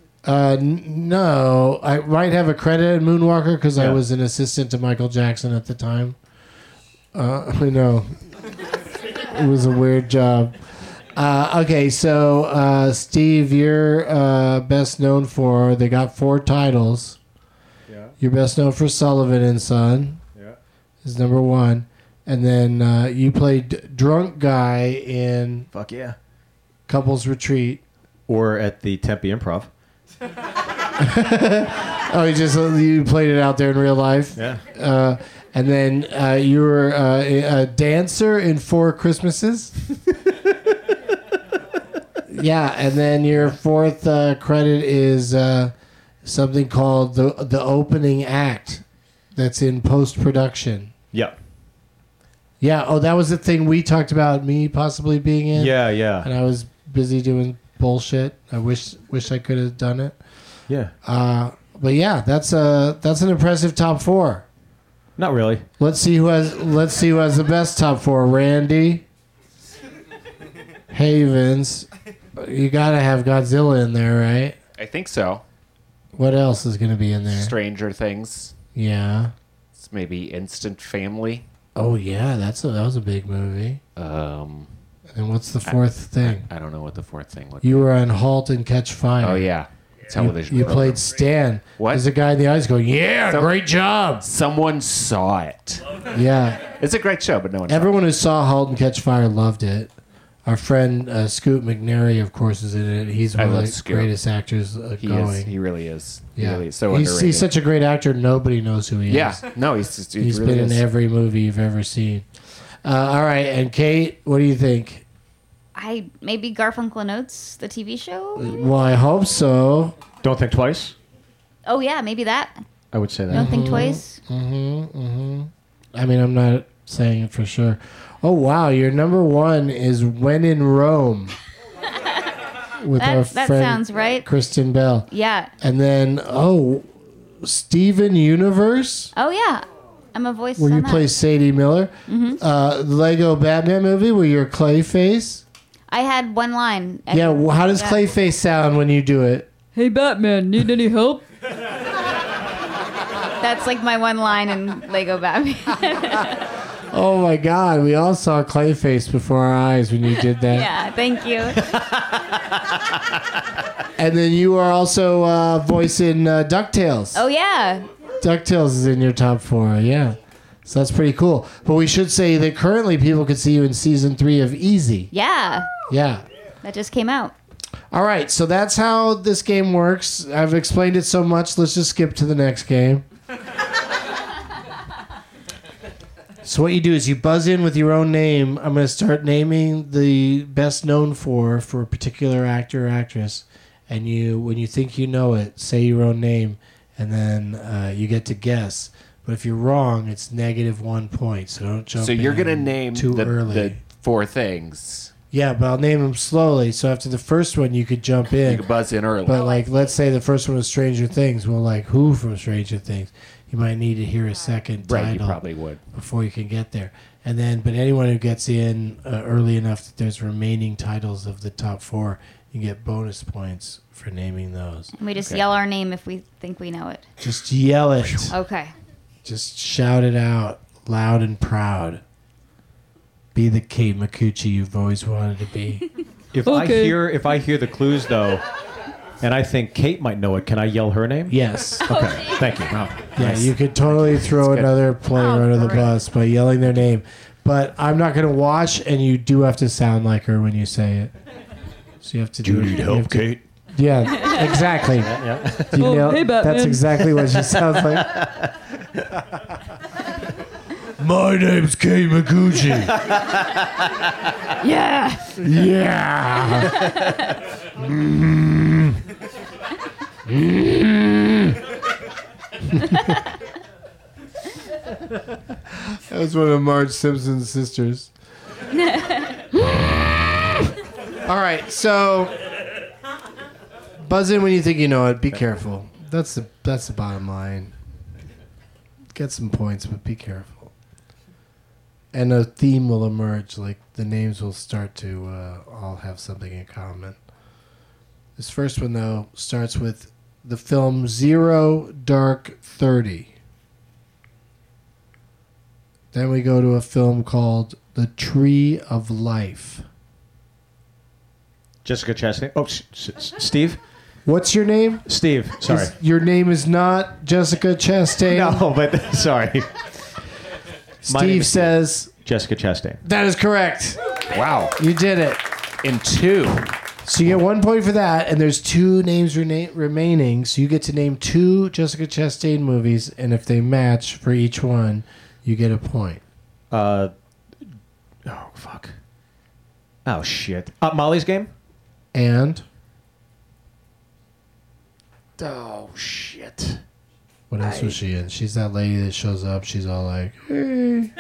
No. I might have a credit in Moonwalker because I was an assistant to Michael Jackson at the time. I know. It was a weird job. Okay, so Steve, you're best known for, they got 4 titles. Yeah. You're best known for Sullivan and Son. Yeah. Is number 1. And then you played drunk guy in...
Fuck yeah.
Couples Retreat.
Or at the Tempe Improv.
Oh, you played it out there in real life?
Yeah.
And then you were a dancer in 4 Christmases? Yeah, and then your 4th credit is something called the opening act that's in post-production.
Yep.
Yeah, oh, that was the thing we talked about, me possibly being in?
Yeah, yeah.
And I was busy doing bullshit. I wish I could have done it.
Yeah.
But yeah, that's an impressive top 4.
Not really.
Let's see who has the best top 4. Randy, Havens. You gotta have Godzilla in there, right?
I think so.
What else is gonna be in there?
Stranger Things.
Yeah.
It's maybe Instant Family.
Oh yeah, that was a big movie. And what's the 4th thing?
I don't know what the 4th thing was.
You were on Halt and Catch Fire.
Oh yeah. Television.
You played Stan.
What?
There's a guy in the eyes going, yeah, great job.
Someone saw it.
Yeah.
It's a great show, but no one
Everyone who saw Halt and Catch Fire loved it. Our friend Scoot McNairy, of course, is in it. He's one of the greatest actors going.
He really is.
Yeah.
He really is so underrated.
He's such a great actor, nobody knows who he is.
Yeah. No, he's
really been in every movie you've ever seen. All right, and Kate, what do you think?
Maybe Garfunkel and Oates, the TV show.
Well, I hope so.
Don't Think Twice.
Oh yeah, maybe that.
I would say that.
Don't think twice.
I mean, I'm not saying it for sure. Oh wow, your number one is When in Rome. With our
That
friend
sounds right.
Kristen Bell.
Yeah.
And then Steven Universe.
Oh yeah, I'm a voice.
Where
on
you
that.
play Sadie Miller. Lego Batman movie where you're Clayface.
I had one line.
Yeah, how does Clayface sound when you do it?
Hey, Batman, need any help?
That's like my one line in Lego Batman.
Oh my God, we all saw Clayface before our eyes when you did that.
Yeah, thank you.
And then you are also voicing DuckTales.
Oh yeah.
DuckTales is in your top 4, yeah. So that's pretty cool. But we should say that currently people can see you in season 3 of Easy.
Yeah.
Yeah.
That just came out.
All right, so that's how this game works. I've explained it so much, let's just skip to the next game. So what you do is you buzz in with your own name. I'm going to start naming the best known for a particular actor or actress. And when you think you know it, say your own name, and then you get to guess. But if you're wrong, it's -1 point. So don't jump in.
So you're going to name
too early.
the 4 things.
Yeah, but I'll name them slowly. So after the first one, you could jump in.
You could buzz in early.
But let's say the first one was Stranger Things. Well, who from Stranger Things? You might need to hear a second title.
Right, you probably would.
Before you can get there. And then, but anyone who gets in early enough that there's remaining titles of the top 4, you get bonus points for naming those.
And we just yell our name if we think we know it.
Just yell it.
Okay.
Just shout it out loud and proud. Be the Kate Micucci you've always wanted to be.
If I hear the clues though, and I think Kate might know it, can I yell her name?
Yes.
Okay. Thank you. Oh,
Yeah,
nice.
you could totally throw another player under the bus by yelling their name. But I'm not going to watch, and you do have to sound like her when you say it. So you have to do it.
need help, Kate?
Yeah, exactly.
Hey, Batman.
That's exactly what she sounds like. My name's Kate Micucci.
Yeah.
Yeah. That was one of Marge Simpson's sisters. All right, so buzz in when you think you know it. Be careful. That's the bottom line. Get some points, but be careful. And a theme will emerge. Like the names will start to all have something in common. This first one, though, starts with the film Zero Dark 30. Then we go to a film called The Tree of Life.
Jessica Chastain. Oh, Steve?
What's your name?
Steve. Sorry.
Your name is not Jessica Chastain.
No, but sorry.
Steve says
Jessica Chastain.
that is correct.
Wow.
You did it.
In 2.
So you get 1 point for that, and there's 2 names remaining. So you get to name 2 Jessica Chastain movies, and if they match for each one, you get a point.
Oh, fuck. Oh, shit. Molly's Game?
And
Oh, shit.
what else was she in? She's that lady that shows up. She's all like, hey.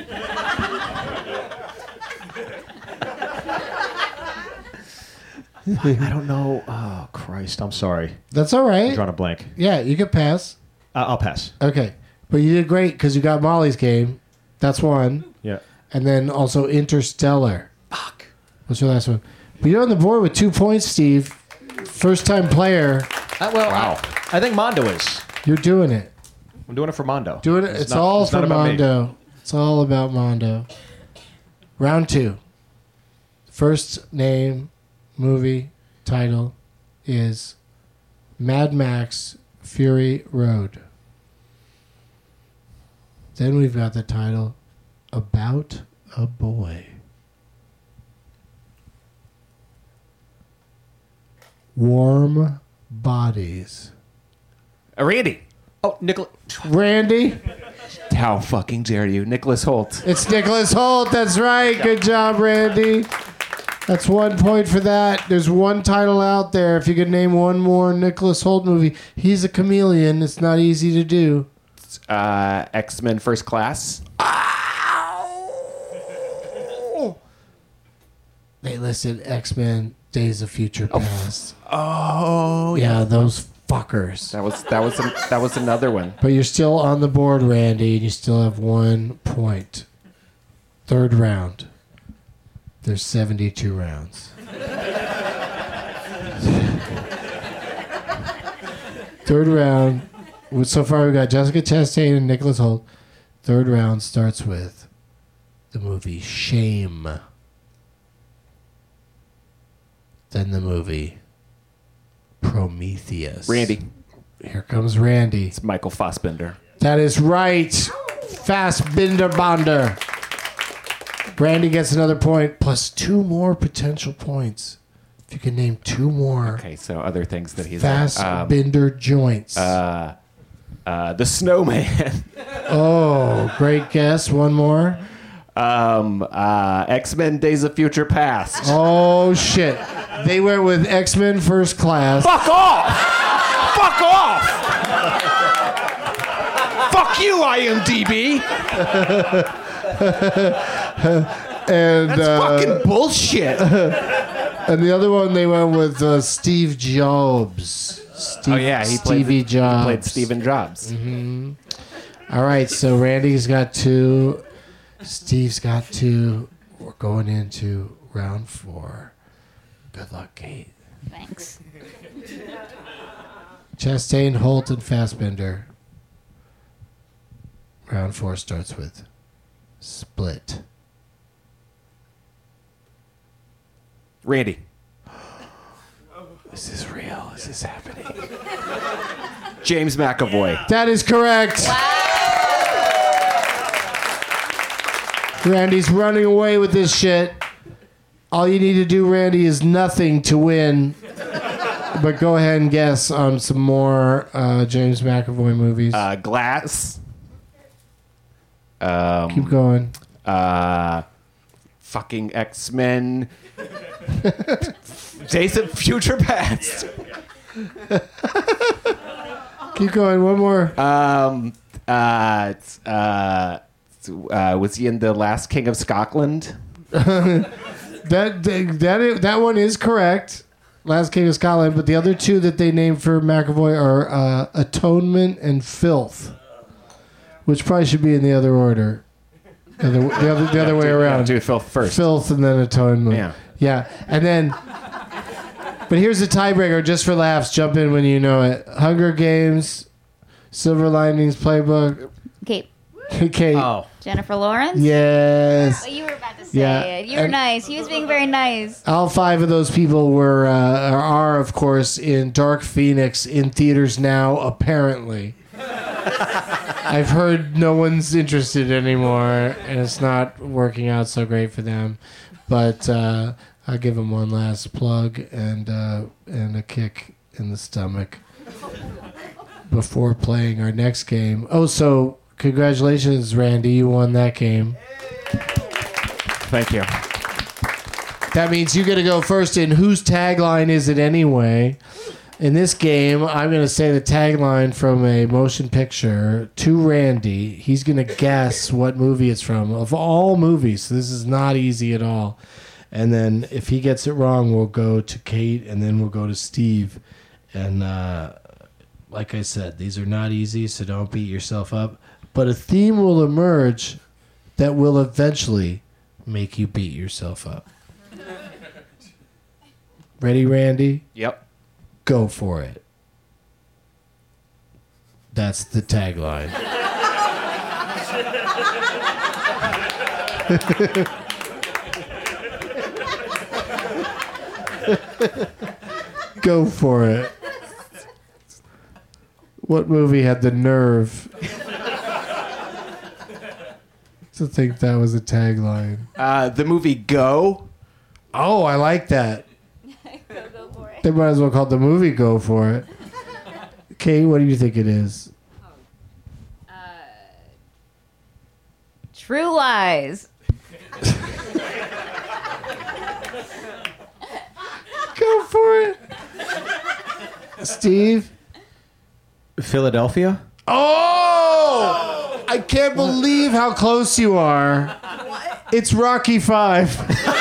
I don't know. Oh, Christ. I'm sorry.
That's all right.
I'm drawing a blank.
Yeah, you could pass.
I'll pass.
Okay. But you did great because you got Molly's Game. That's one.
Yeah.
And then also Interstellar.
Fuck.
What's your last one? But you're on the board with 2 points, Steve. First time player.
Wow. I think Mondo is.
You're doing it.
I'm doing it for Mondo.
Doing it. It's all for
not about me.
Mondo. It's all about Mondo. Round 2. First name, movie, title is Mad Max Fury Road. Then we've got the title About a Boy. Warm Bodies.
Randy.
Oh, Nicola.
Randy?
How fucking dare you, Nicholas Holt?
It's Nicholas Holt. That's right. Good job, Randy. That's 1 point for that. There's one title out there. If you could name one more Nicholas Holt movie, he's a chameleon. It's not easy to do.
X-Men First Class.
They listed X-Men Days of Future Past.
Oh,
yeah, those fuckers.
That was another one.
But you're still on the board, Randy, and you still have 1 point. Third round. There's 72 rounds. Third round. So far, we've got Jessica Chastain and Nicholas Holt. Third round starts with the movie Shame. Then the movie Prometheus.
Randy.
Here comes Randy.
It's Michael Fassbender.
That is right. Fassbinder Bonder. Randy gets another point, plus 2 more potential points. If you can name 2 more.
Okay, so other things that he's
Fassbinder joints.
The Snowman.
Oh, great guess. One more.
X-Men Days of Future Past.
Oh, shit. They went with X-Men First Class.
Fuck off! Fuck off! Fuck you, IMDb!
And
that's fucking bullshit.
And the other one, they went with Steve Jobs. Stevie Jobs.
He played Steven Jobs.
Mm-hmm. All right, so Randy's got 2. Steve's got 2. We're going into round 4. Good luck, Kate.
Thanks.
Chastain, Holt, and Fassbender. Round 4 starts with Split.
Randy.
Is this real? Is this happening?
James McAvoy.
That is correct. Randy's running away with this shit. All you need to do, Randy, is nothing to win. But go ahead and guess on some more James McAvoy movies.
Glass.
Keep going.
Fucking X-Men. Days of Future Past.
Keep going. One more.
Was he in The Last King of Scotland?
That one is correct. Last King of Scotland, but the other 2 that they named for McAvoy are Atonement and Filth, which probably should be in the other order. The other way around.
Do Filth first.
Filth and then Atonement. Yeah. And then, but here's the tiebreaker just for laughs. Jump in when you know it. Hunger Games, Silver Linings Playbook.
Kate.
Kate.
Oh.
Jennifer Lawrence?
Yes.
Oh, you were about to say it. You were nice. He was being very nice.
All 5 of those people are, of course, in Dark Phoenix in theaters now, apparently. I've heard no one's interested anymore, and it's not working out so great for them. But I'll give them one last plug and a kick in the stomach before playing our next game. Oh, so congratulations, Randy. You won that game.
Thank you.
That means you get to go first in Whose Tagline Is It Anyway? In this game, I'm going to say the tagline from a motion picture to Randy. He's going to guess what movie it's from. Of all movies, so this is not easy at all. And then if he gets it wrong, we'll go to Kate, and then we'll go to Steve. And like I said, these are not easy, so don't beat yourself up. But a theme will emerge that will eventually make you beat yourself up. Ready, Randy?
Yep.
Go for it. That's the tagline. Go for it. What movie had the nerve to think that was a tagline?
The movie Go.
Oh, I like that.
Go for it.
They might as well call it the movie Go For It. Kate, what do you think it is?
True Lies.
Go for it. Steve?
Philadelphia?
Oh! I can't believe how close you are. It's Rocky 5.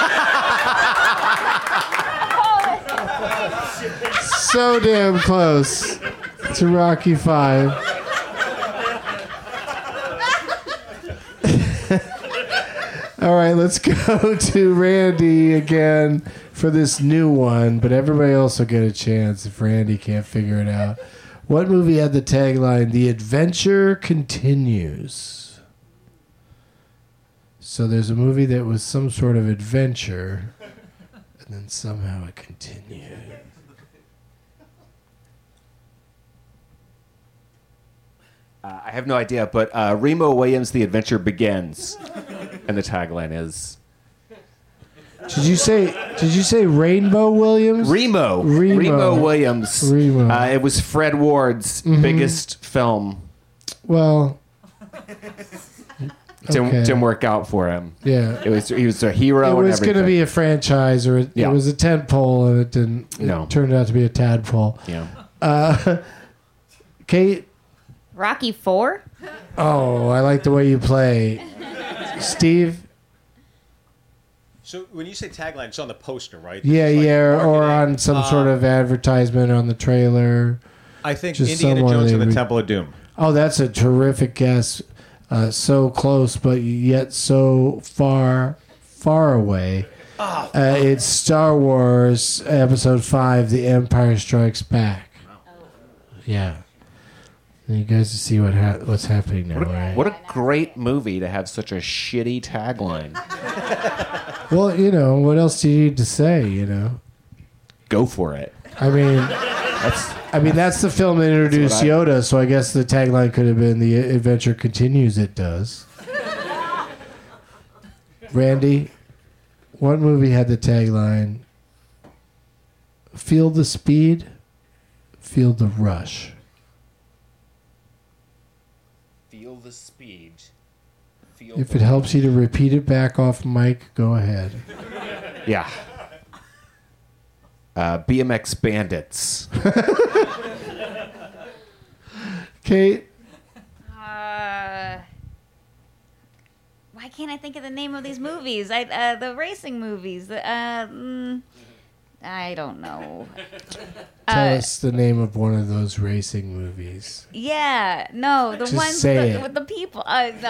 So damn close to Rocky 5. All right, let's go to Randy again for this new one, but everybody else will get a chance if Randy can't figure it out. What movie had the tagline, "The Adventure Continues"? So there's a movie that was some sort of adventure, and then somehow it continued.
I have no idea, but Remo Williams' The Adventure Begins. And the tagline is...
Did you say Rainbow Williams?
Remo Williams.
Remo.
It was Fred Ward's biggest film.
Well,
didn't work out for him.
Yeah.
He was a hero.
It was
going
to be a franchise, or it was a tentpole, and it didn't. It turned out to be a tadpole.
Yeah.
Kate.
Rocky 4?
Oh, I like the way you play. Steve?
So when you say tagline, it's on the poster, right?
Yeah, or on some sort of advertisement on the trailer.
I think
Just
Indiana
someone
Jones and
they
the
would-
Temple of Doom.
Oh, that's a terrific guess. So close, but yet so far away. It's Star Wars Episode 5, The Empire Strikes Back. Yeah. You guys see what's happening now, right?
What a great movie to have such a shitty tagline.
Well, what else do you need to say,
Go for it.
I mean, that's the film that introduced Yoda, so I guess the tagline could have been "The Adventure Continues, It Does." Randy, what movie had the tagline, "Feel the speed, feel the rush"?
Feel the speed.
If it helps you to repeat it back off mic, go ahead.
Yeah. BMX Bandits.
Kate?
Why can't I think of the name of these movies? The racing movies. I don't know.
Tell us the name of one of those racing movies.
Yeah, no, the
Just
ones
say it.
with the people.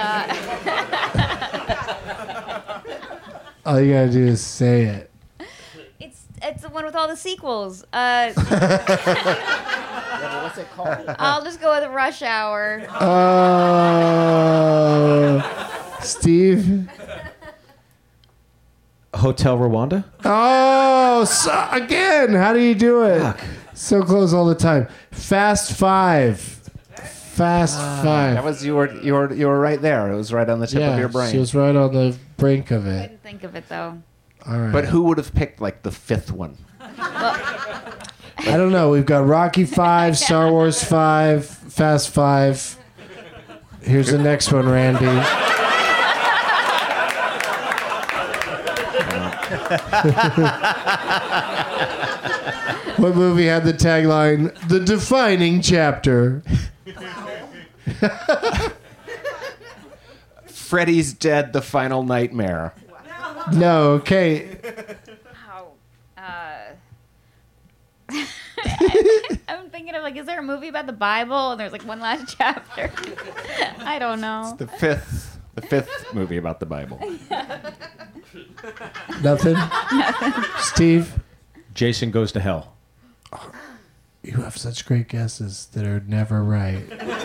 All you gotta do is say it.
It's the one with all the sequels.
What's it called?
I'll just go with Rush Hour.
Steve?
Hotel Rwanda?
Oh, again, how do you do it?
Fuck.
So close all the time. Fast Five. Fast Five.
That was you were right there. It was right on the tip of your brain.
She was right on the brink of
I
it.
couldn't think of it though.
All right.
But who would have picked like the fifth one?
I don't know. We've got Rocky 5, Star Wars 5, Fast 5. Here's the next one, Randy. What movie had the tagline, "The Defining Chapter"?
Freddy's Dead, The Final Nightmare.
No, okay.
I'm thinking of is there a movie about the Bible and there's one last chapter? I don't know.
The fifth movie about the Bible.
Nothing? Steve?
Jason Goes to Hell.
You have such great guesses that are never right.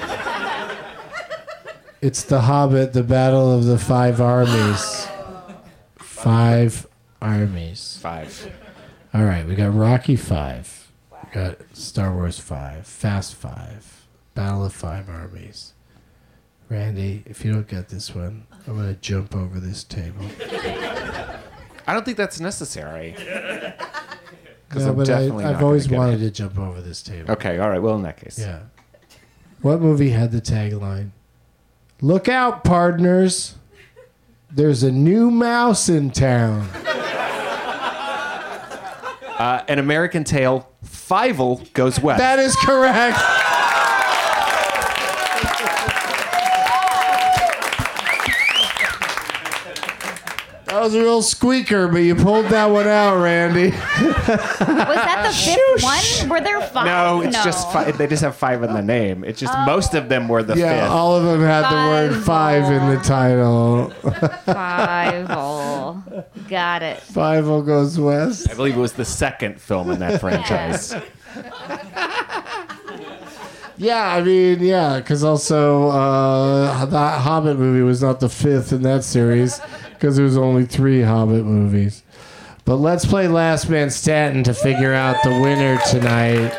It's The Hobbit, The Battle of the Five Armies. 5 armies.
5.
All right, we got Rocky 5. We got Star Wars 5. Fast 5. Battle of 5 Armies. Randy, if you don't get this one, I'm going to jump over this table.
I don't think that's necessary.
No, but I've always wanted to jump over this table.
Okay, all right. Well, in that case.
Yeah. What movie had the tagline, "Look out, partners"? There's a new mouse in town.
An American Tail, Fievel Goes West.
That is correct. That was a real squeaker, but you pulled that one out, Randy.
Was that the fifth one? Were there five?
No, it's just five. They just have five in the name. It's just most of them were the
Yeah,
fifth.
all of them had the word five in the title.
Fievel. Got it.
Fievel Goes West.
I believe it was the second film in that franchise.
Yeah, I mean, yeah, because also that Hobbit movie was not the fifth in that series because there was only 3 Hobbit movies. But let's play Last Man Standing to figure out the winner tonight.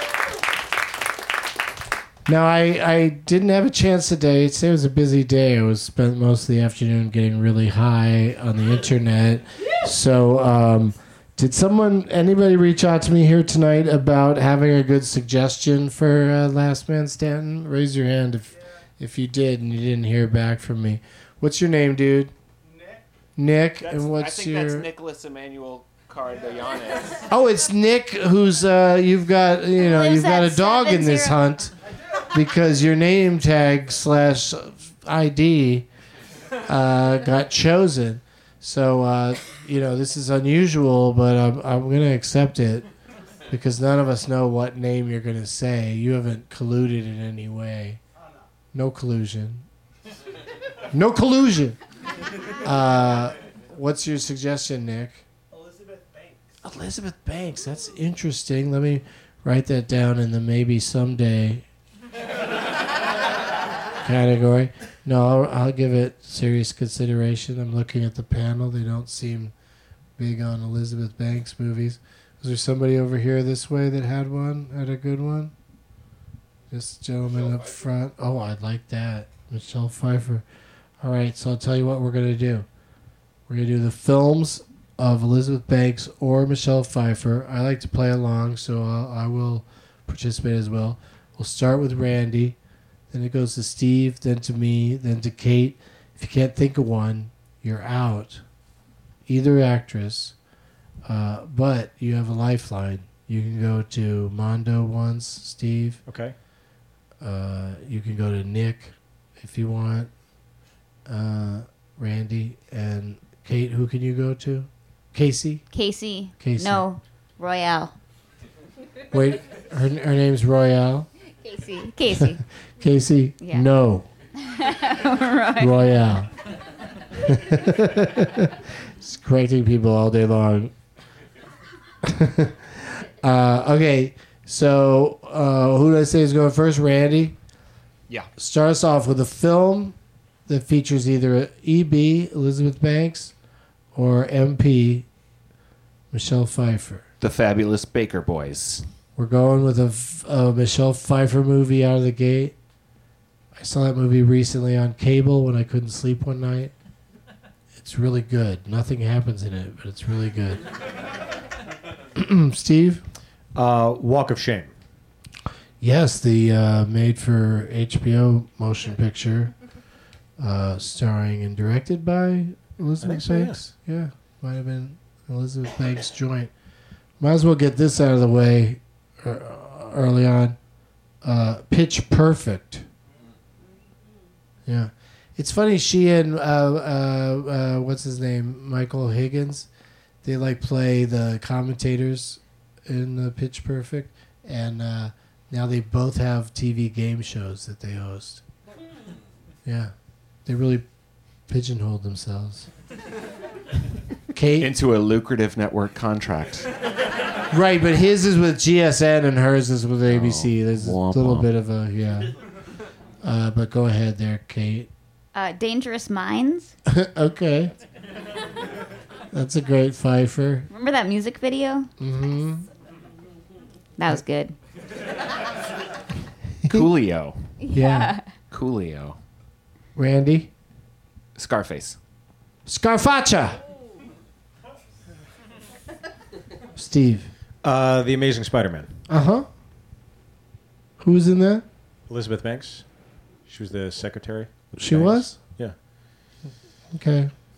Now, I didn't have a chance today. Today was a busy day. I was spent most of the afternoon getting really high on the internet. So, did anybody reach out to me here tonight about having a good suggestion for Last Man Standing? Raise your hand if you did and you didn't hear back from me. What's your name, dude? Nick. And what's your...
Nicholas Emmanuel Cardellanes.
Oh, it's Nick who's you've got a dog in this hunt because your name tag / ID got chosen. So this is unusual, but I'm going to accept it because none of us know what name you're going to say. You haven't colluded in any way. No collusion. No collusion. What's your suggestion, Nick? Elizabeth Banks. That's interesting. Let me write that down in the maybe someday category. No, I'll give it serious consideration. I'm looking at the panel. They don't seem big on Elizabeth Banks movies. Was there somebody over here this way that had a good one? This gentleman up front. Oh, I'd like that. Michelle Pfeiffer. All right, so I'll tell you what we're going to do. We're going to do the films of Elizabeth Banks or Michelle Pfeiffer. I like to play along, so I will participate as well. We'll start with Randy. Then it goes to Steve, then to me, then to Kate. If you can't think of one, you're out. Either actress. But you have a lifeline. You can go to Mondo once, Steve.
Okay.
You can go to Nick if you want. Randy and Kate, who can you go to? Casey?
Casey.
Casey.
No. Royale.
Wait, her name's Royale?
Casey. Casey.
Casey?
Yeah.
No.
Right.
Royale. Just correcting people all day long. Okay, so who did I say is going first? Randy?
Yeah.
Start us off with a film that features either E.B., Elizabeth Banks, or M.P., Michelle Pfeiffer.
The Fabulous Baker Boys.
We're going with a Michelle Pfeiffer movie out of the gate. I saw that movie recently on cable when I couldn't sleep one night. It's really good. Nothing happens in it, but it's really good. Steve?
Walk of Shame.
Yes, the made for HBO motion picture, starring and directed by Elizabeth Banks. Yeah, might have been Elizabeth Banks' joint. Might as well get this out of the way early on. Pitch Perfect. Yeah. It's funny, she and what's his name, Michael Higgins, they like play the commentators in Pitch Perfect, and now they both have TV game shows that they host. Yeah, they really pigeonholed themselves. Kate?
Into a lucrative network contract.
Right, but his is with GSN and hers is with ABC. There's a little bit of a, yeah. But go ahead there, Kate.
Dangerous Minds.
Okay. That's a great Pfeiffer.
Remember that music video?
Mm-hmm.
That was good.
Coolio.
Yeah.
Coolio.
Randy?
Scarface.
Scarfaccia. Steve?
The Amazing Spider-Man.
Uh-huh. Who was in that?
Elizabeth Banks. She was the secretary.
She was?
Yeah.
Okay.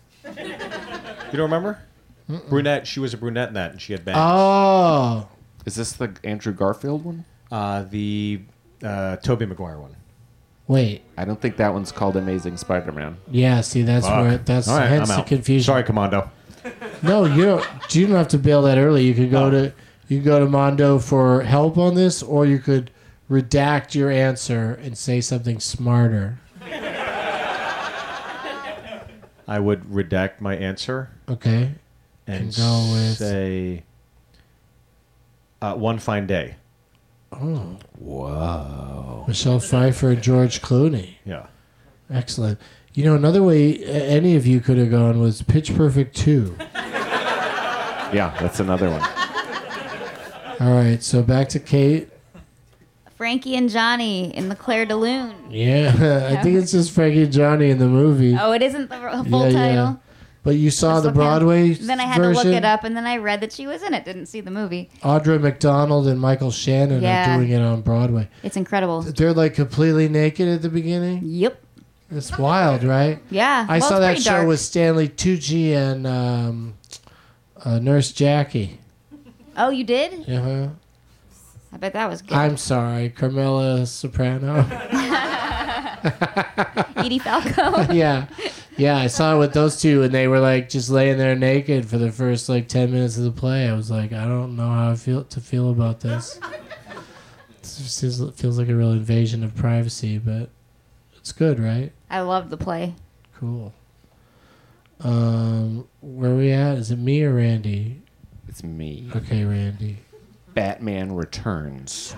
You don't remember? Brunette. She was a brunette in that, and she had bangs.
Oh.
Is this the Andrew Garfield one?
The Tobey Maguire one.
Wait.
I don't think that one's called Amazing Spider-Man.
Yeah, see, that's
Fuck.
where that's
All right,
hence
I'm
the
out.
confusion.
Sorry, Commando.
No, you don't have to bail that early. You could go to Mondo for help on this, or you could redact your answer and say something smarter.
I would redact my answer.
Okay.
And
go with
say One Fine Day.
Oh.
Wow.
Michelle Pfeiffer and George Clooney.
Yeah.
Excellent. You know, another way any of you could have gone was Pitch Perfect 2.
Yeah, that's another one.
All right, so back to Kate.
Frankie and Johnny in the Claire de Lune.
Yeah, I think it's just Frankie and Johnny in the movie.
Oh, it isn't the full title?
But you saw
Just
the
looking-
Broadway
Then I had
version?
to look it up, and then I read that she was in it. Didn't see the movie.
Audra McDonald and Michael Shannon
Yeah.
are doing it on Broadway.
It's incredible.
They're like completely naked at the beginning?
Yep.
It's wild, right?
Yeah.
I
Well,
saw
it's
that
pretty
show
dark.
with Stanley Tucci and Nurse Jackie.
Oh, you did?
Uh-huh.
I bet that was good.
I'm sorry, Carmela Soprano.
Edie Falco.
yeah. Yeah, I saw it with those two, and they were like just laying there naked for the first like 10 minutes of the play. I was like, I don't know how I feel about this. It feels like a real invasion of privacy, but it's good, right?
I love the play.
Cool. Where are we at? Is it me or Randy?
It's me.
Okay, Randy.
Batman Returns.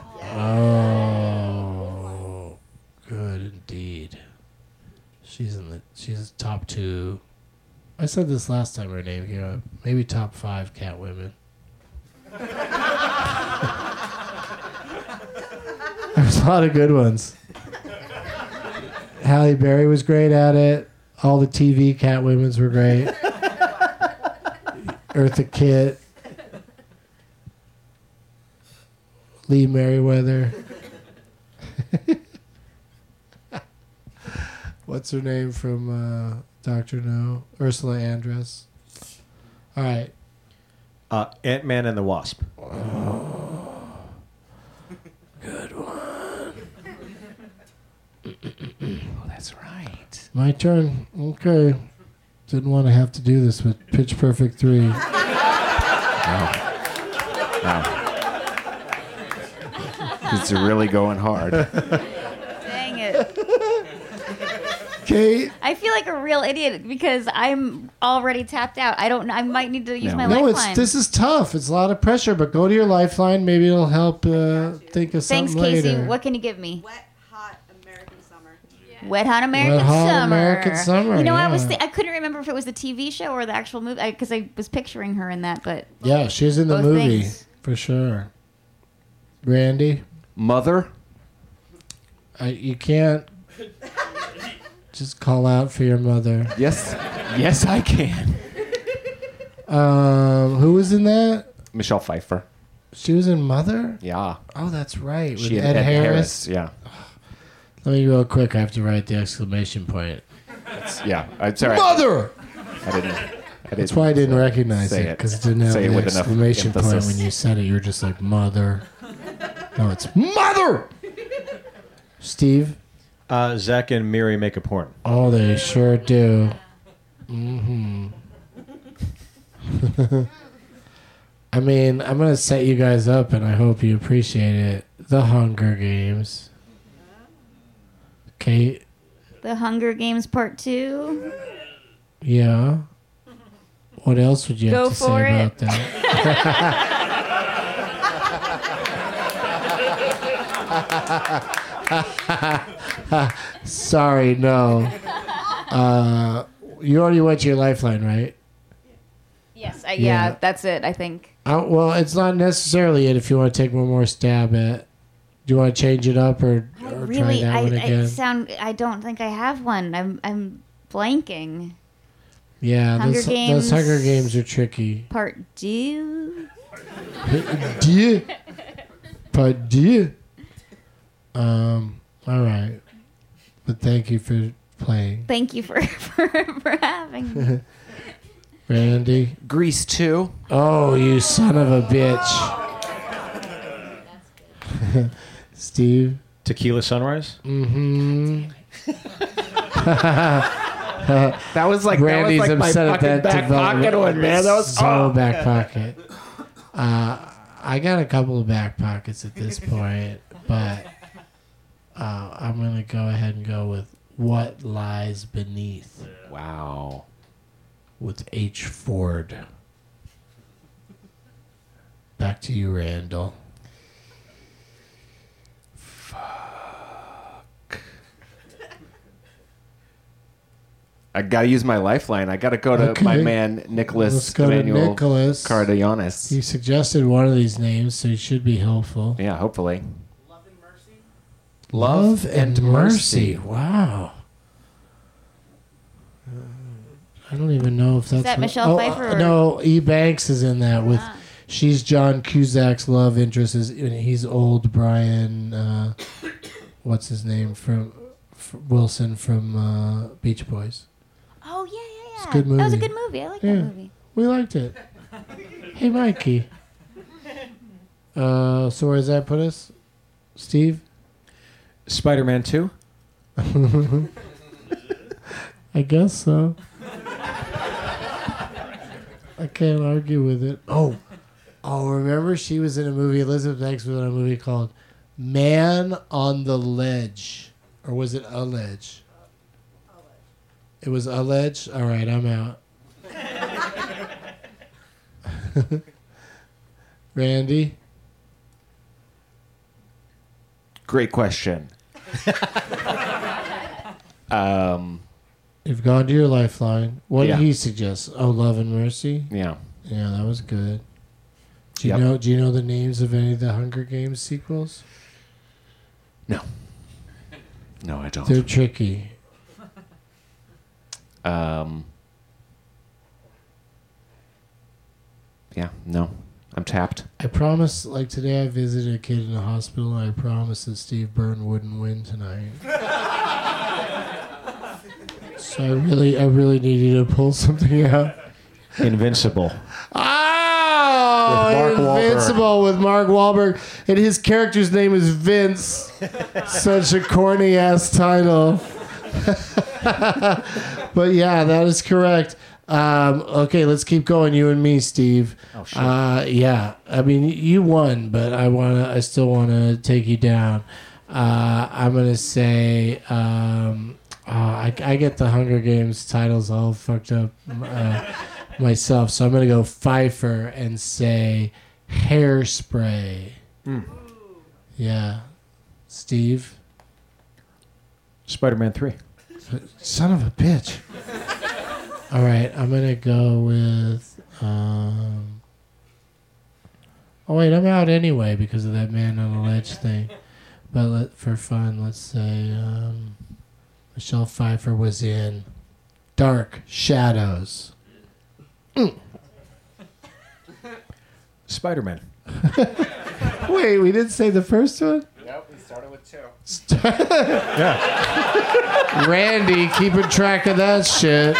Oh, good indeed. She's top 2. I said this last time her name came up. Maybe top 5 Catwomen. There's a lot of good ones. Halle Berry was great at it. All the TV Catwomens were great. Eartha Kitt. Lee Merriweather. What's her name from Dr. No? Ursula Andress. All right.
Ant-Man and the Wasp.
Good one.
Oh, that's right.
My turn. Okay. Didn't want to have to do this with Pitch Perfect 3.
It's really going hard.
Dang it.
Kate?
I feel like a real idiot because I'm already tapped out. I don't know. I might need to use my
No,
lifeline.
this is tough. It's a lot of pressure, but go to your lifeline. Maybe it'll help think of
Thanks,
something
Casey.
later.
What can you give me? Wet, hot American summer.
Summer,
You know,
yeah.
I couldn't remember if it was the TV show or the actual movie because I was picturing her in that. But
Yeah, she's in the
both
movie
things.
for sure. Randy?
Mother?
You can't just call out for your mother.
Yes, I can.
Who was in that?
Michelle Pfeiffer.
She was in Mother?
Yeah.
Oh, that's right. With
She and
Ed
Ed
Harris.
Yeah.
Let me real quick. I have to write the exclamation point.
Yeah. I'm sorry.
Mother!
I didn't.
That's why I didn't recognize
say
it, because it didn't have
Say it
the
with enough
exclamation point
emphasis.
when you said it. You were just like, Mother. No, it's Mother! Steve?
Zach and Miri make a porn.
Oh, they sure do. Mm-hmm. I mean, I'm going to set you guys up, and I hope you appreciate it. The Hunger Games. Kate?
The Hunger Games Part 2.
Yeah? What else would you
Go
have to
for
say
it.
about that? Sorry, no. You already went to your lifeline, right?
Yes.
Yeah.
Yeah, that's it, I think.
Well, it's not necessarily it if you want to take one more stab at. Do you want to change it up or try
Really,
that one again?
I don't think I have one. I'm blanking.
Yeah,
Hunger
those
Games.
Hunger Games are tricky.
Part 2.
Dieu. Pas Dieu. All right. But thank you for playing.
Thank you for having me.
Randy.
Grease 2.
Oh, you son of a bitch. Steve.
Tequila Sunrise.
Mm-hmm.
That was like
Randy's
that was like my
upset at
fucking
that
back
development.
pocket one, man. That was
so back pocket. I got a couple of back pockets at this point, but I'm gonna go ahead and go with What Lies Beneath.
Wow.
With H. Ford. Back to you, Randall.
I gotta use my lifeline. I gotta go to my man Nicholas
Let's go
Emmanuel
to Nicholas.
Cardenas.
He suggested one of these names, so he should be helpful.
Yeah, hopefully.
Love and Mercy. Wow. I don't even know if that's...
that Michelle Pfeiffer or-
No, E. Banks is in that with... She's John Cusack's love interest. He's old Brian... what's his name? From Wilson from Beach Boys.
Oh, yeah.
It's a good movie.
That was a good movie. I like that movie.
We liked it. Hey, Mikey. So where does that put us? Steve?
Spider-Man 2.
I guess so. I can't argue with it. Oh, remember she was in a movie, Elizabeth Banks was in a movie called Man on the Ledge. Or was it A Ledge? It was A Ledge? All right, I'm out. Randy?
Great question.
You've gone to your lifeline. What
Yeah.
did he suggest? Oh, Love and Mercy?
Yeah.
Yeah, that was good. Do
Yep.
you know the names of any of the Hunger Games sequels?
No. No, I don't.
They're tricky.
Yeah, no. I'm tapped.
I promise, like today I visited a kid in the hospital and I promised that Steve Byrne wouldn't win tonight. So I really need you to pull something out.
Invincible.
Oh,
With Mark Wahlberg.
Invincible with Mark Wahlberg. And his character's name is Vince. Such a corny ass title. But yeah, that is correct. Okay, let's keep going. You and me, Steve.
Oh, shit.
Yeah. I mean, you won, but I still wanna take you down. I'm gonna say I get the Hunger Games titles all fucked up myself, so I'm gonna go Pfeiffer and say Hairspray. Yeah. Steve?
Spider-Man 3.
Son of a bitch. All right, I'm gonna go with. Oh wait, I'm out anyway because of that Man on the Ledge thing. But for fun, let's say Michelle Pfeiffer was in Dark Shadows.
Spider-Man.
Wait, we didn't say the first one?
Nope, we started with 2.
Yeah.
Randy, keeping track of that shit.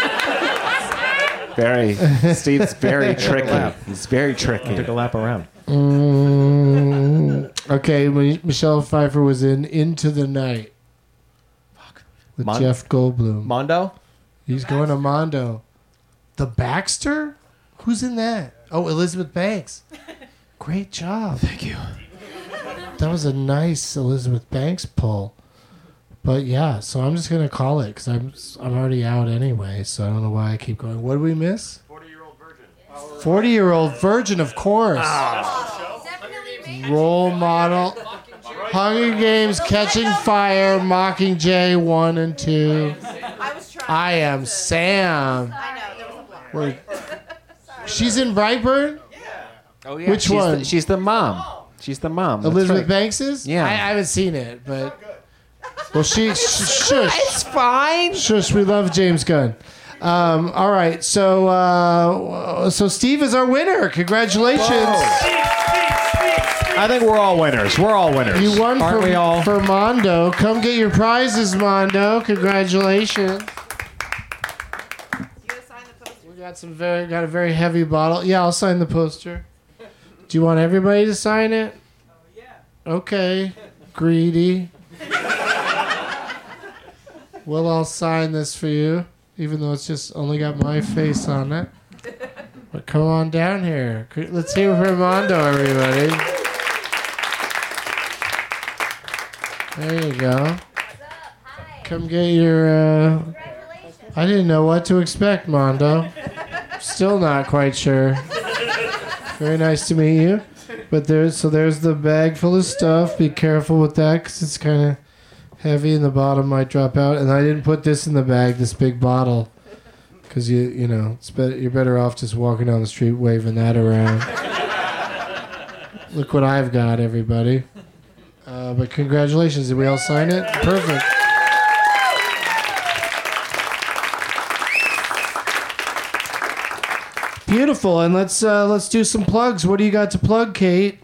Steve's very tricky. He's very tricky.
Took a lap around.
Okay, Michelle Pfeiffer was in Into the Night. With Jeff Goldblum.
Mondo?
He's going to Mondo. The Baxter? Who's in that? Oh, Elizabeth Banks. Great job.
Thank you.
That was a nice Elizabeth Banks pull. But yeah, so I'm just going to call it because I'm already out anyway, so I don't know why I keep going. What did we miss?
40-year-old virgin.
40-year-old virgin, of course. Role model. Hunger Games, Catching Fire, Mockingjay 1 and 2. I Am Sam. Wait. She's in Brightburn?
Oh yeah.
Which one?
She's the mom. She's the mom. That's
Elizabeth
right.
Banks is?
Yeah.
I haven't seen it, but... Well, shush.
It's fine.
Shush, we love James Gunn. All right, so Steve is our winner. Congratulations.
I think we're all winners. We're all winners.
You won
Aren't we all?
for Mondo. Come get your prizes, Mondo. Congratulations. got a very heavy bottle. Yeah, I'll sign the poster. Do you want everybody to sign it? Yeah. Okay. Greedy. Well, I'll sign this for you, even though it's just only got my face on it. But come on down here. Let's hear from Mondo, everybody. There you go. Come get your. I didn't know what to expect, Mondo. Still not quite sure. Very nice to meet you. But there's the bag full of stuff. Be careful with that because it's kind of heavy and the bottom might drop out. And I didn't put this in the bag, this big bottle, because you know you're better off just walking down the street waving that around. Look what I've got, everybody. But congratulations. Did we all sign it? Perfect. Beautiful. And let's do some plugs. What do you got to plug, Kate?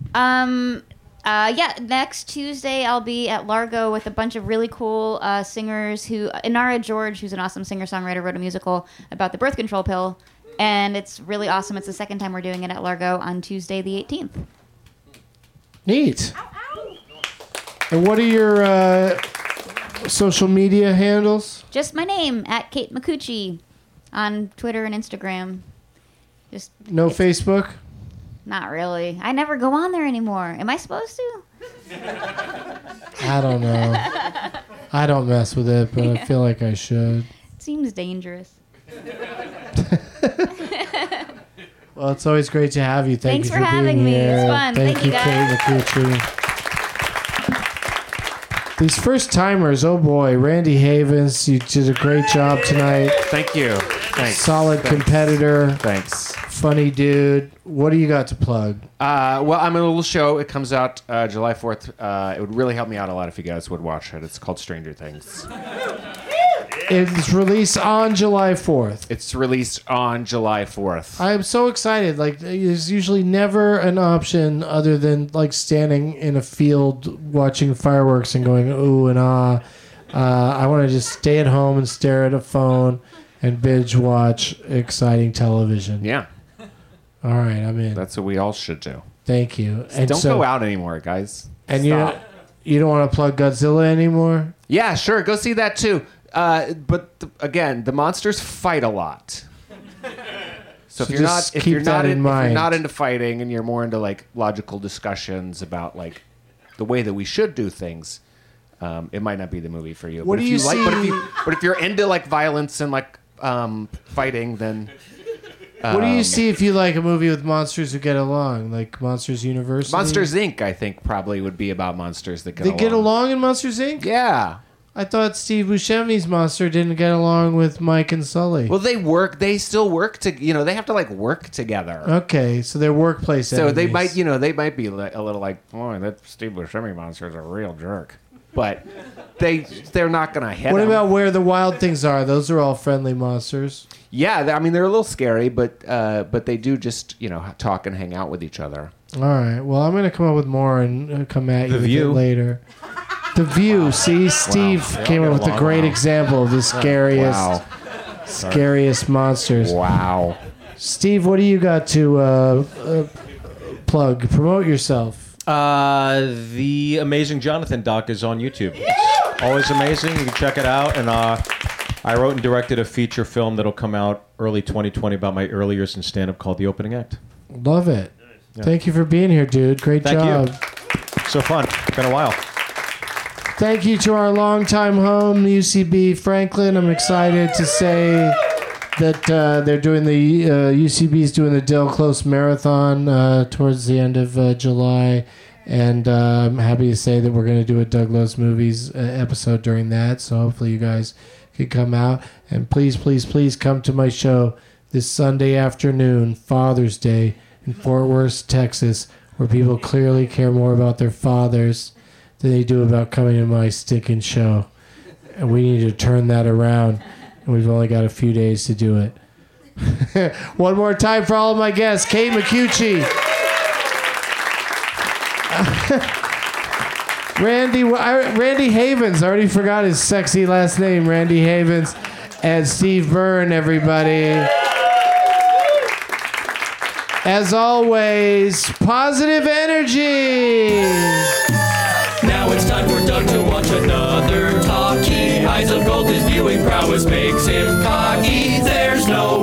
Next Tuesday I'll be at Largo with a bunch of really cool singers Inara George, who's an awesome singer-songwriter, wrote a musical about the birth control pill, and it's really awesome. It's the second time we're doing it at Largo on Tuesday the 18th.
Neat. And what are your social media handles?
Just my name, at Kate Micucci, on Twitter and Instagram.
No Facebook?
Not really. I never go on there anymore. Am I supposed to?
I don't know. I don't mess with it, but I feel like I should.
It seems dangerous.
Well, it's always great to have you.
Thanks
you
for having
being
me.
here.
It's fun.
Thank you,
guys.
Kate Micucci. These first timers, oh boy, Randy Havens, you did a great job tonight.
Thank you. Thanks.
Solid competitor.
Thanks.
Funny dude. What do you got to plug?
Well, I'm in a little show. It comes out July 4th. It would really help me out a lot if you guys would watch it. It's called Stranger Things.
It's released on July 4th.
It's released on July 4th.
I'm so excited. Like, there's usually never an option other than like standing in a field watching fireworks and going ooh and ah. I want to just stay at home and stare at a phone and binge watch exciting television.
Yeah.
All right, I'm in.
That's what we all should do.
Thank you.
And don't go out anymore, guys.
And
Stop.
you don't want to plug Godzilla anymore?
Yeah, sure. Go see that too. But again, the monsters fight a lot. So if you're not into fighting and you're more into like logical discussions about like the way that we should do things, it might not be the movie for you.
What
but
do
if
you
like,
see?
but if you're into like violence and like fighting, then
what do you see if you like a movie with monsters who get along, like Monsters University?
Monsters Inc. I think probably would be about monsters that get along.
They get along in Monsters Inc.
Yeah.
I thought Steve Buscemi's monster didn't get along with Mike and Sully.
Well, they still work they have to like work together.
Okay, so they're workplace
So
enemies.
they might be like, a little like, oh, that Steve Buscemi monster is a real jerk. But they're not going to hit
What
him.
about Where the Wild Things Are? Those are all friendly monsters.
Yeah, I mean, they're a little scary, but they do just, talk and hang out with each other.
All right, well, I'm going to come up with more and come at you
The
with
View.
it later. The View. See, Steve came up with a great example of the scariest monsters.
Wow.
Steve, what do you got to plug? Promote yourself.
The Amazing Jonathan doc is on YouTube. It's always amazing. You can check it out. And I wrote and directed a feature film that'll come out early 2020 about my early years in stand-up called The Opening Act.
Love it.
Yeah.
Thank you for being here, dude. Great
Thank
job.
you. So fun. Been a while.
Thank you to our longtime home, UCB Franklin. I'm excited to say that they're doing UCB's doing the Del Close Marathon towards the end of July. And I'm happy to say that we're going to do a Doug Loves Movies episode during that. So hopefully you guys can come out. And please, please, please come to my show this Sunday afternoon, Father's Day, in Fort Worth, Texas, where people clearly care more about their fathers than they do about coming to my stinking show. And we need to turn that around. And we've only got a few days to do it. One more time for all of my guests. Kate Micucci. Randy Havens. I already forgot his sexy last name. Randy Havens. And Steve Byrne, everybody. As always, positive energy.
Now it's time for Doug to watch another talkie. Eyes of gold, his viewing prowess makes him cocky. There's no